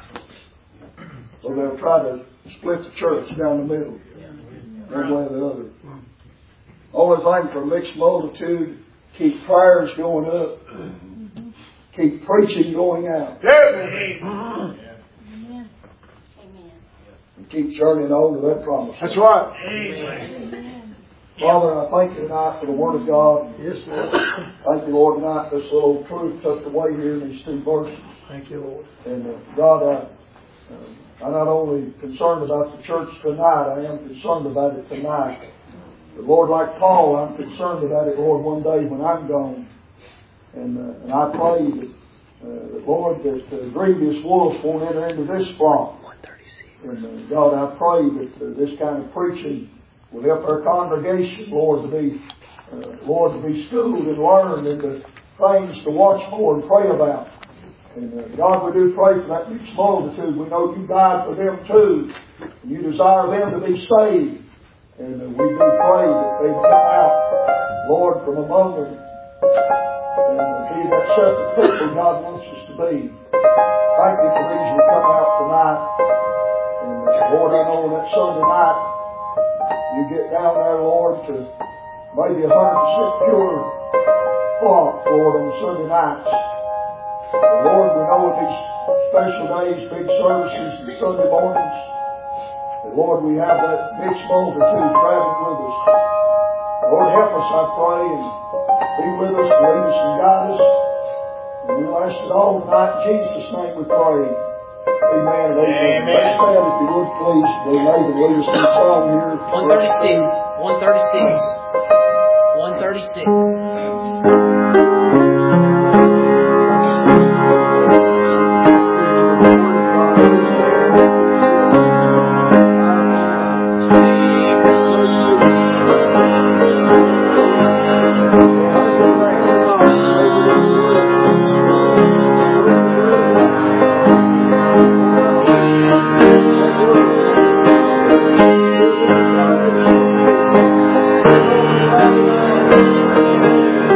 So they'll try to split the church down the middle, one way or the other. Only thing for a mixed multitude, keep prayers going up, keep preaching going out, Amen. and keep journeying on to that promise. That's right. Amen. Father, I thank you tonight for the Word of God. Yes, Lord. Thank you, Lord, tonight this little truth tucked away here in these 2 verses. Thank you, Lord. And God, I'm not only concerned about the church tonight, I am concerned about it tonight. But Lord, like Paul, I'm concerned about it, Lord, one day when I'm gone. And I pray that Lord, that grievous wolves won't enter into this flock. And God, I pray that this kind of preaching will help our congregation, Lord, to be schooled and learned into things to watch for and pray about. And God, we do pray for that mixed multitude. We know you died for them too. And you desire them to be saved. And we do pray that they come out, Lord, from among them and be that separate people God wants us to be. Thank you for these who come out tonight. And Lord, I know that Sunday night you get down there, Lord, to maybe 100% pure flock, Lord, on Sunday nights. But Lord, we know with these special days, big services, and Sunday mornings, that Lord, we have that mixed multitude traveling with us. Lord, help us, I pray, and be with us, lead us and guide us. And we'll ask it all tonight. In Jesus' name we pray. Amen. Amen. Let's stand, if you would, please. Brother Nathan, lead us in a song here. 136. 136. Thank you.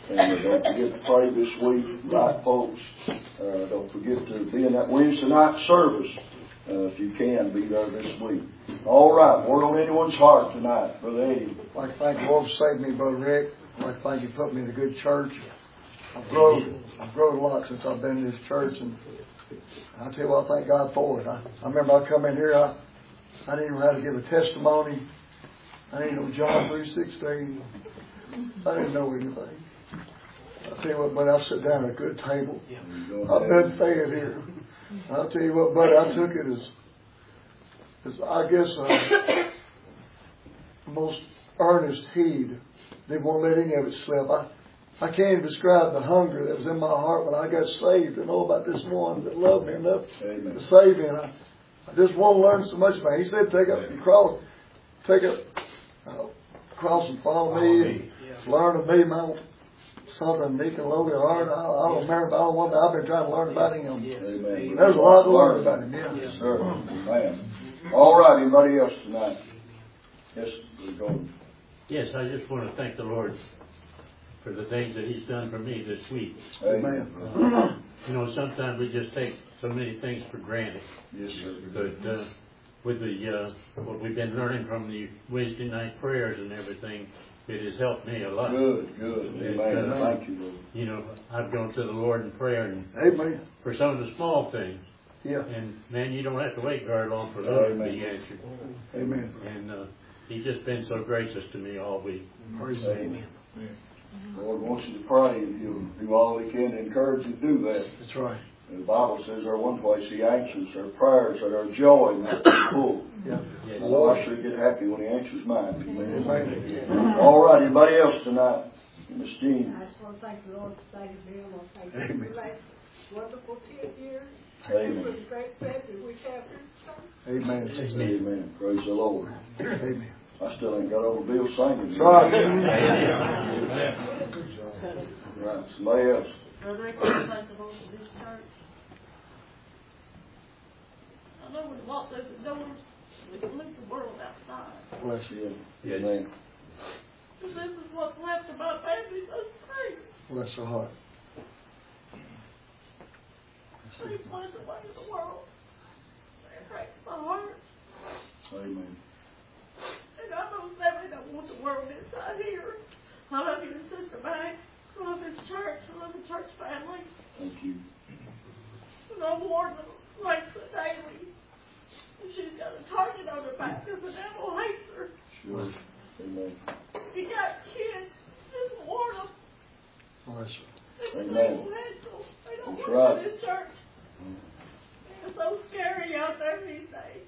And don't forget to pray this week, right, folks? Don't forget to be in that Wednesday night service. If you can, be there this week. All right, word on anyone's heart tonight, Brother Eddie. I'd like to thank the Lord for saving me, Brother Rick. I'd like to thank you for putting me in a good church. I've grown a lot since I've been in this church, and I tell you what, I thank God for it. I remember I come in here, I didn't know how to give a testimony. I didn't know John 3:16. I didn't know anything. I tell you what, buddy, I sit down at a good table. I've been fed here. I'll tell you what, buddy, I took it as I guess, most earnest heed. Didn't want to let any of it slip. I can't even describe the hunger that was in my heart when I got saved to know about this one that loved me enough to save me. And I just want to learn so much about it. He said, take up your cross, cross and follow me, and learn of me, my something meek and lowly heart. I don't remember about one, but I've been trying to learn about him. Amen. There's a lot to learn about him. Yes, sir. Amen. All right, anybody else tonight? Yes, we're going. Yes, I just want to thank the Lord for the things that He's done for me this week. Amen. You know, sometimes we just take so many things for granted. Yes, sir. But with the what we've been learning from the Wednesday night prayers and everything, it has helped me a lot. Good. Amen. Thank you, Lord. You know, I've gone to the Lord in prayer and Amen. for some of the small things. Yeah. And man, you don't have to wait very long for those to be answered. Amen. And He's just been so gracious to me all week. Praise Amen. The Lord wants you to pray, and He'll do all He can to encourage you to do that. That's right. And the Bible says there one place He answers our prayers that are joy and not full. Yeah. Yes. I sure get happy when He answers mine. Amen. All right, anybody else tonight? Miss Jean. I just want to thank the Lord for saving me. I want to thank you for the last wonderful 10 years. Amen. For the great faith that we have here. Amen. Amen. Praise the Lord. Amen. I still ain't got over Bill singing. That's right. Right. Somebody else. Brother Rick, I thank the Lord for this church. I know when we walk through the doors, we can look the world outside. Bless you. Amen. But this is what's left of my family, those things. Bless her heart. They find the way of the world. They break my heart. Amen. And I most definitely don't want the world inside here. I love you and Sister May. I love this church. I love the church family. Thank you. And I'm warning Alexa daily. And she's got a target on her back because the devil hates her. Sure. Amen. If you got kids, just warn them. Bless her. It's Amen. residential. They don't That's want right. to this church. It's so scary out there these days.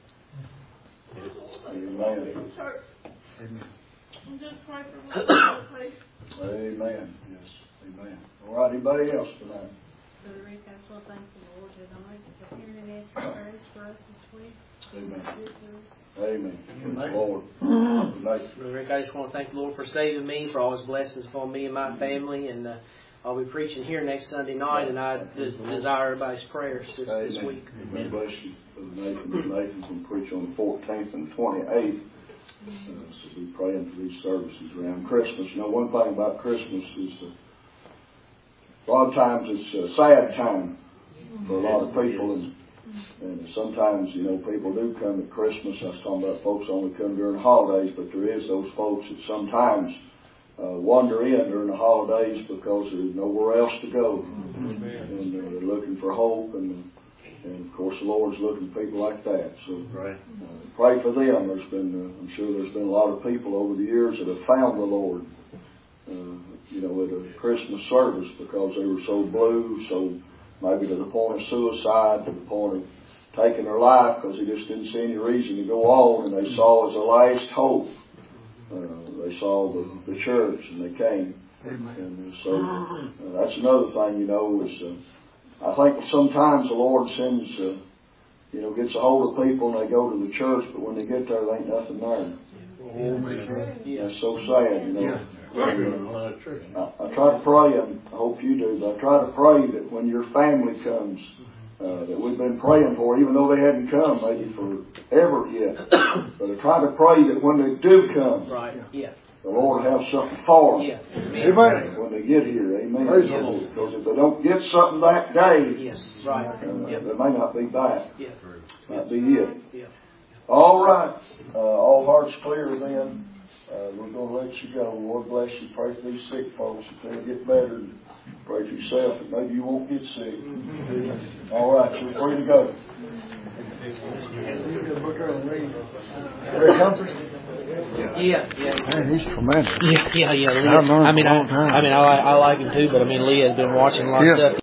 Amen. Church. Amen. And just pray for me, please. Amen. Yes. Amen. All right, anybody else tonight? Brother Rick, I just want to thank the Lord tonight for hearing and answering prayers for us this week. Amen. Amen. Praise the Amen. Lord. Good night. Brother Rick, I just want to thank the Lord for saving me, for all His blessings upon me and my family, and I'll be preaching here next Sunday night, and I desire everybody's prayers this week. Amen. Bless you. Nathan's going to preach on the 14th and 28th. So we're praying for these services around Christmas. You know, one thing about Christmas is a lot of times it's a sad time for a lot of people, and sometimes, you know, people do come at Christmas. I was talking about folks only come during the holidays, but there is those folks that sometimes wander in during the holidays because there's nowhere else to go, and they're looking for hope, and of course the Lord's looking for people like that. So pray for them. There's been, I'm sure there's been a lot of people over the years that have found the Lord, you know, at a Christmas service because they were so blue, so maybe to the point of suicide, to the point of taking their life because they just didn't see any reason to go on, and they saw as a last hope. They saw the church, and they came. Amen. And so that's another thing, you know, is I think sometimes the Lord sends, you know, gets a hold of people and they go to the church, but when they get there, there ain't nothing there. That's so sad, you know. I try to pray, and I hope you do, but I try to pray that when your family comes, that we've been praying for, even though they hadn't come maybe forever yet, but I try to pray that when they do come, the Lord have something for them. Amen. When when they get here. Amen. Praise the Lord. Because if they don't get something that day, Yes, right. they may not be back. Yeah. Might be it. Yeah. All right. All hearts clear then. We're going to let you go. Lord bless you. Pray for these sick folks if they'll get better. And pray for yourself that maybe you won't get sick. All right. You're free to go. Very comforting. Yeah. Man, he's tremendous. Yeah. I I like him too, but Leah has been watching a lot of stuff.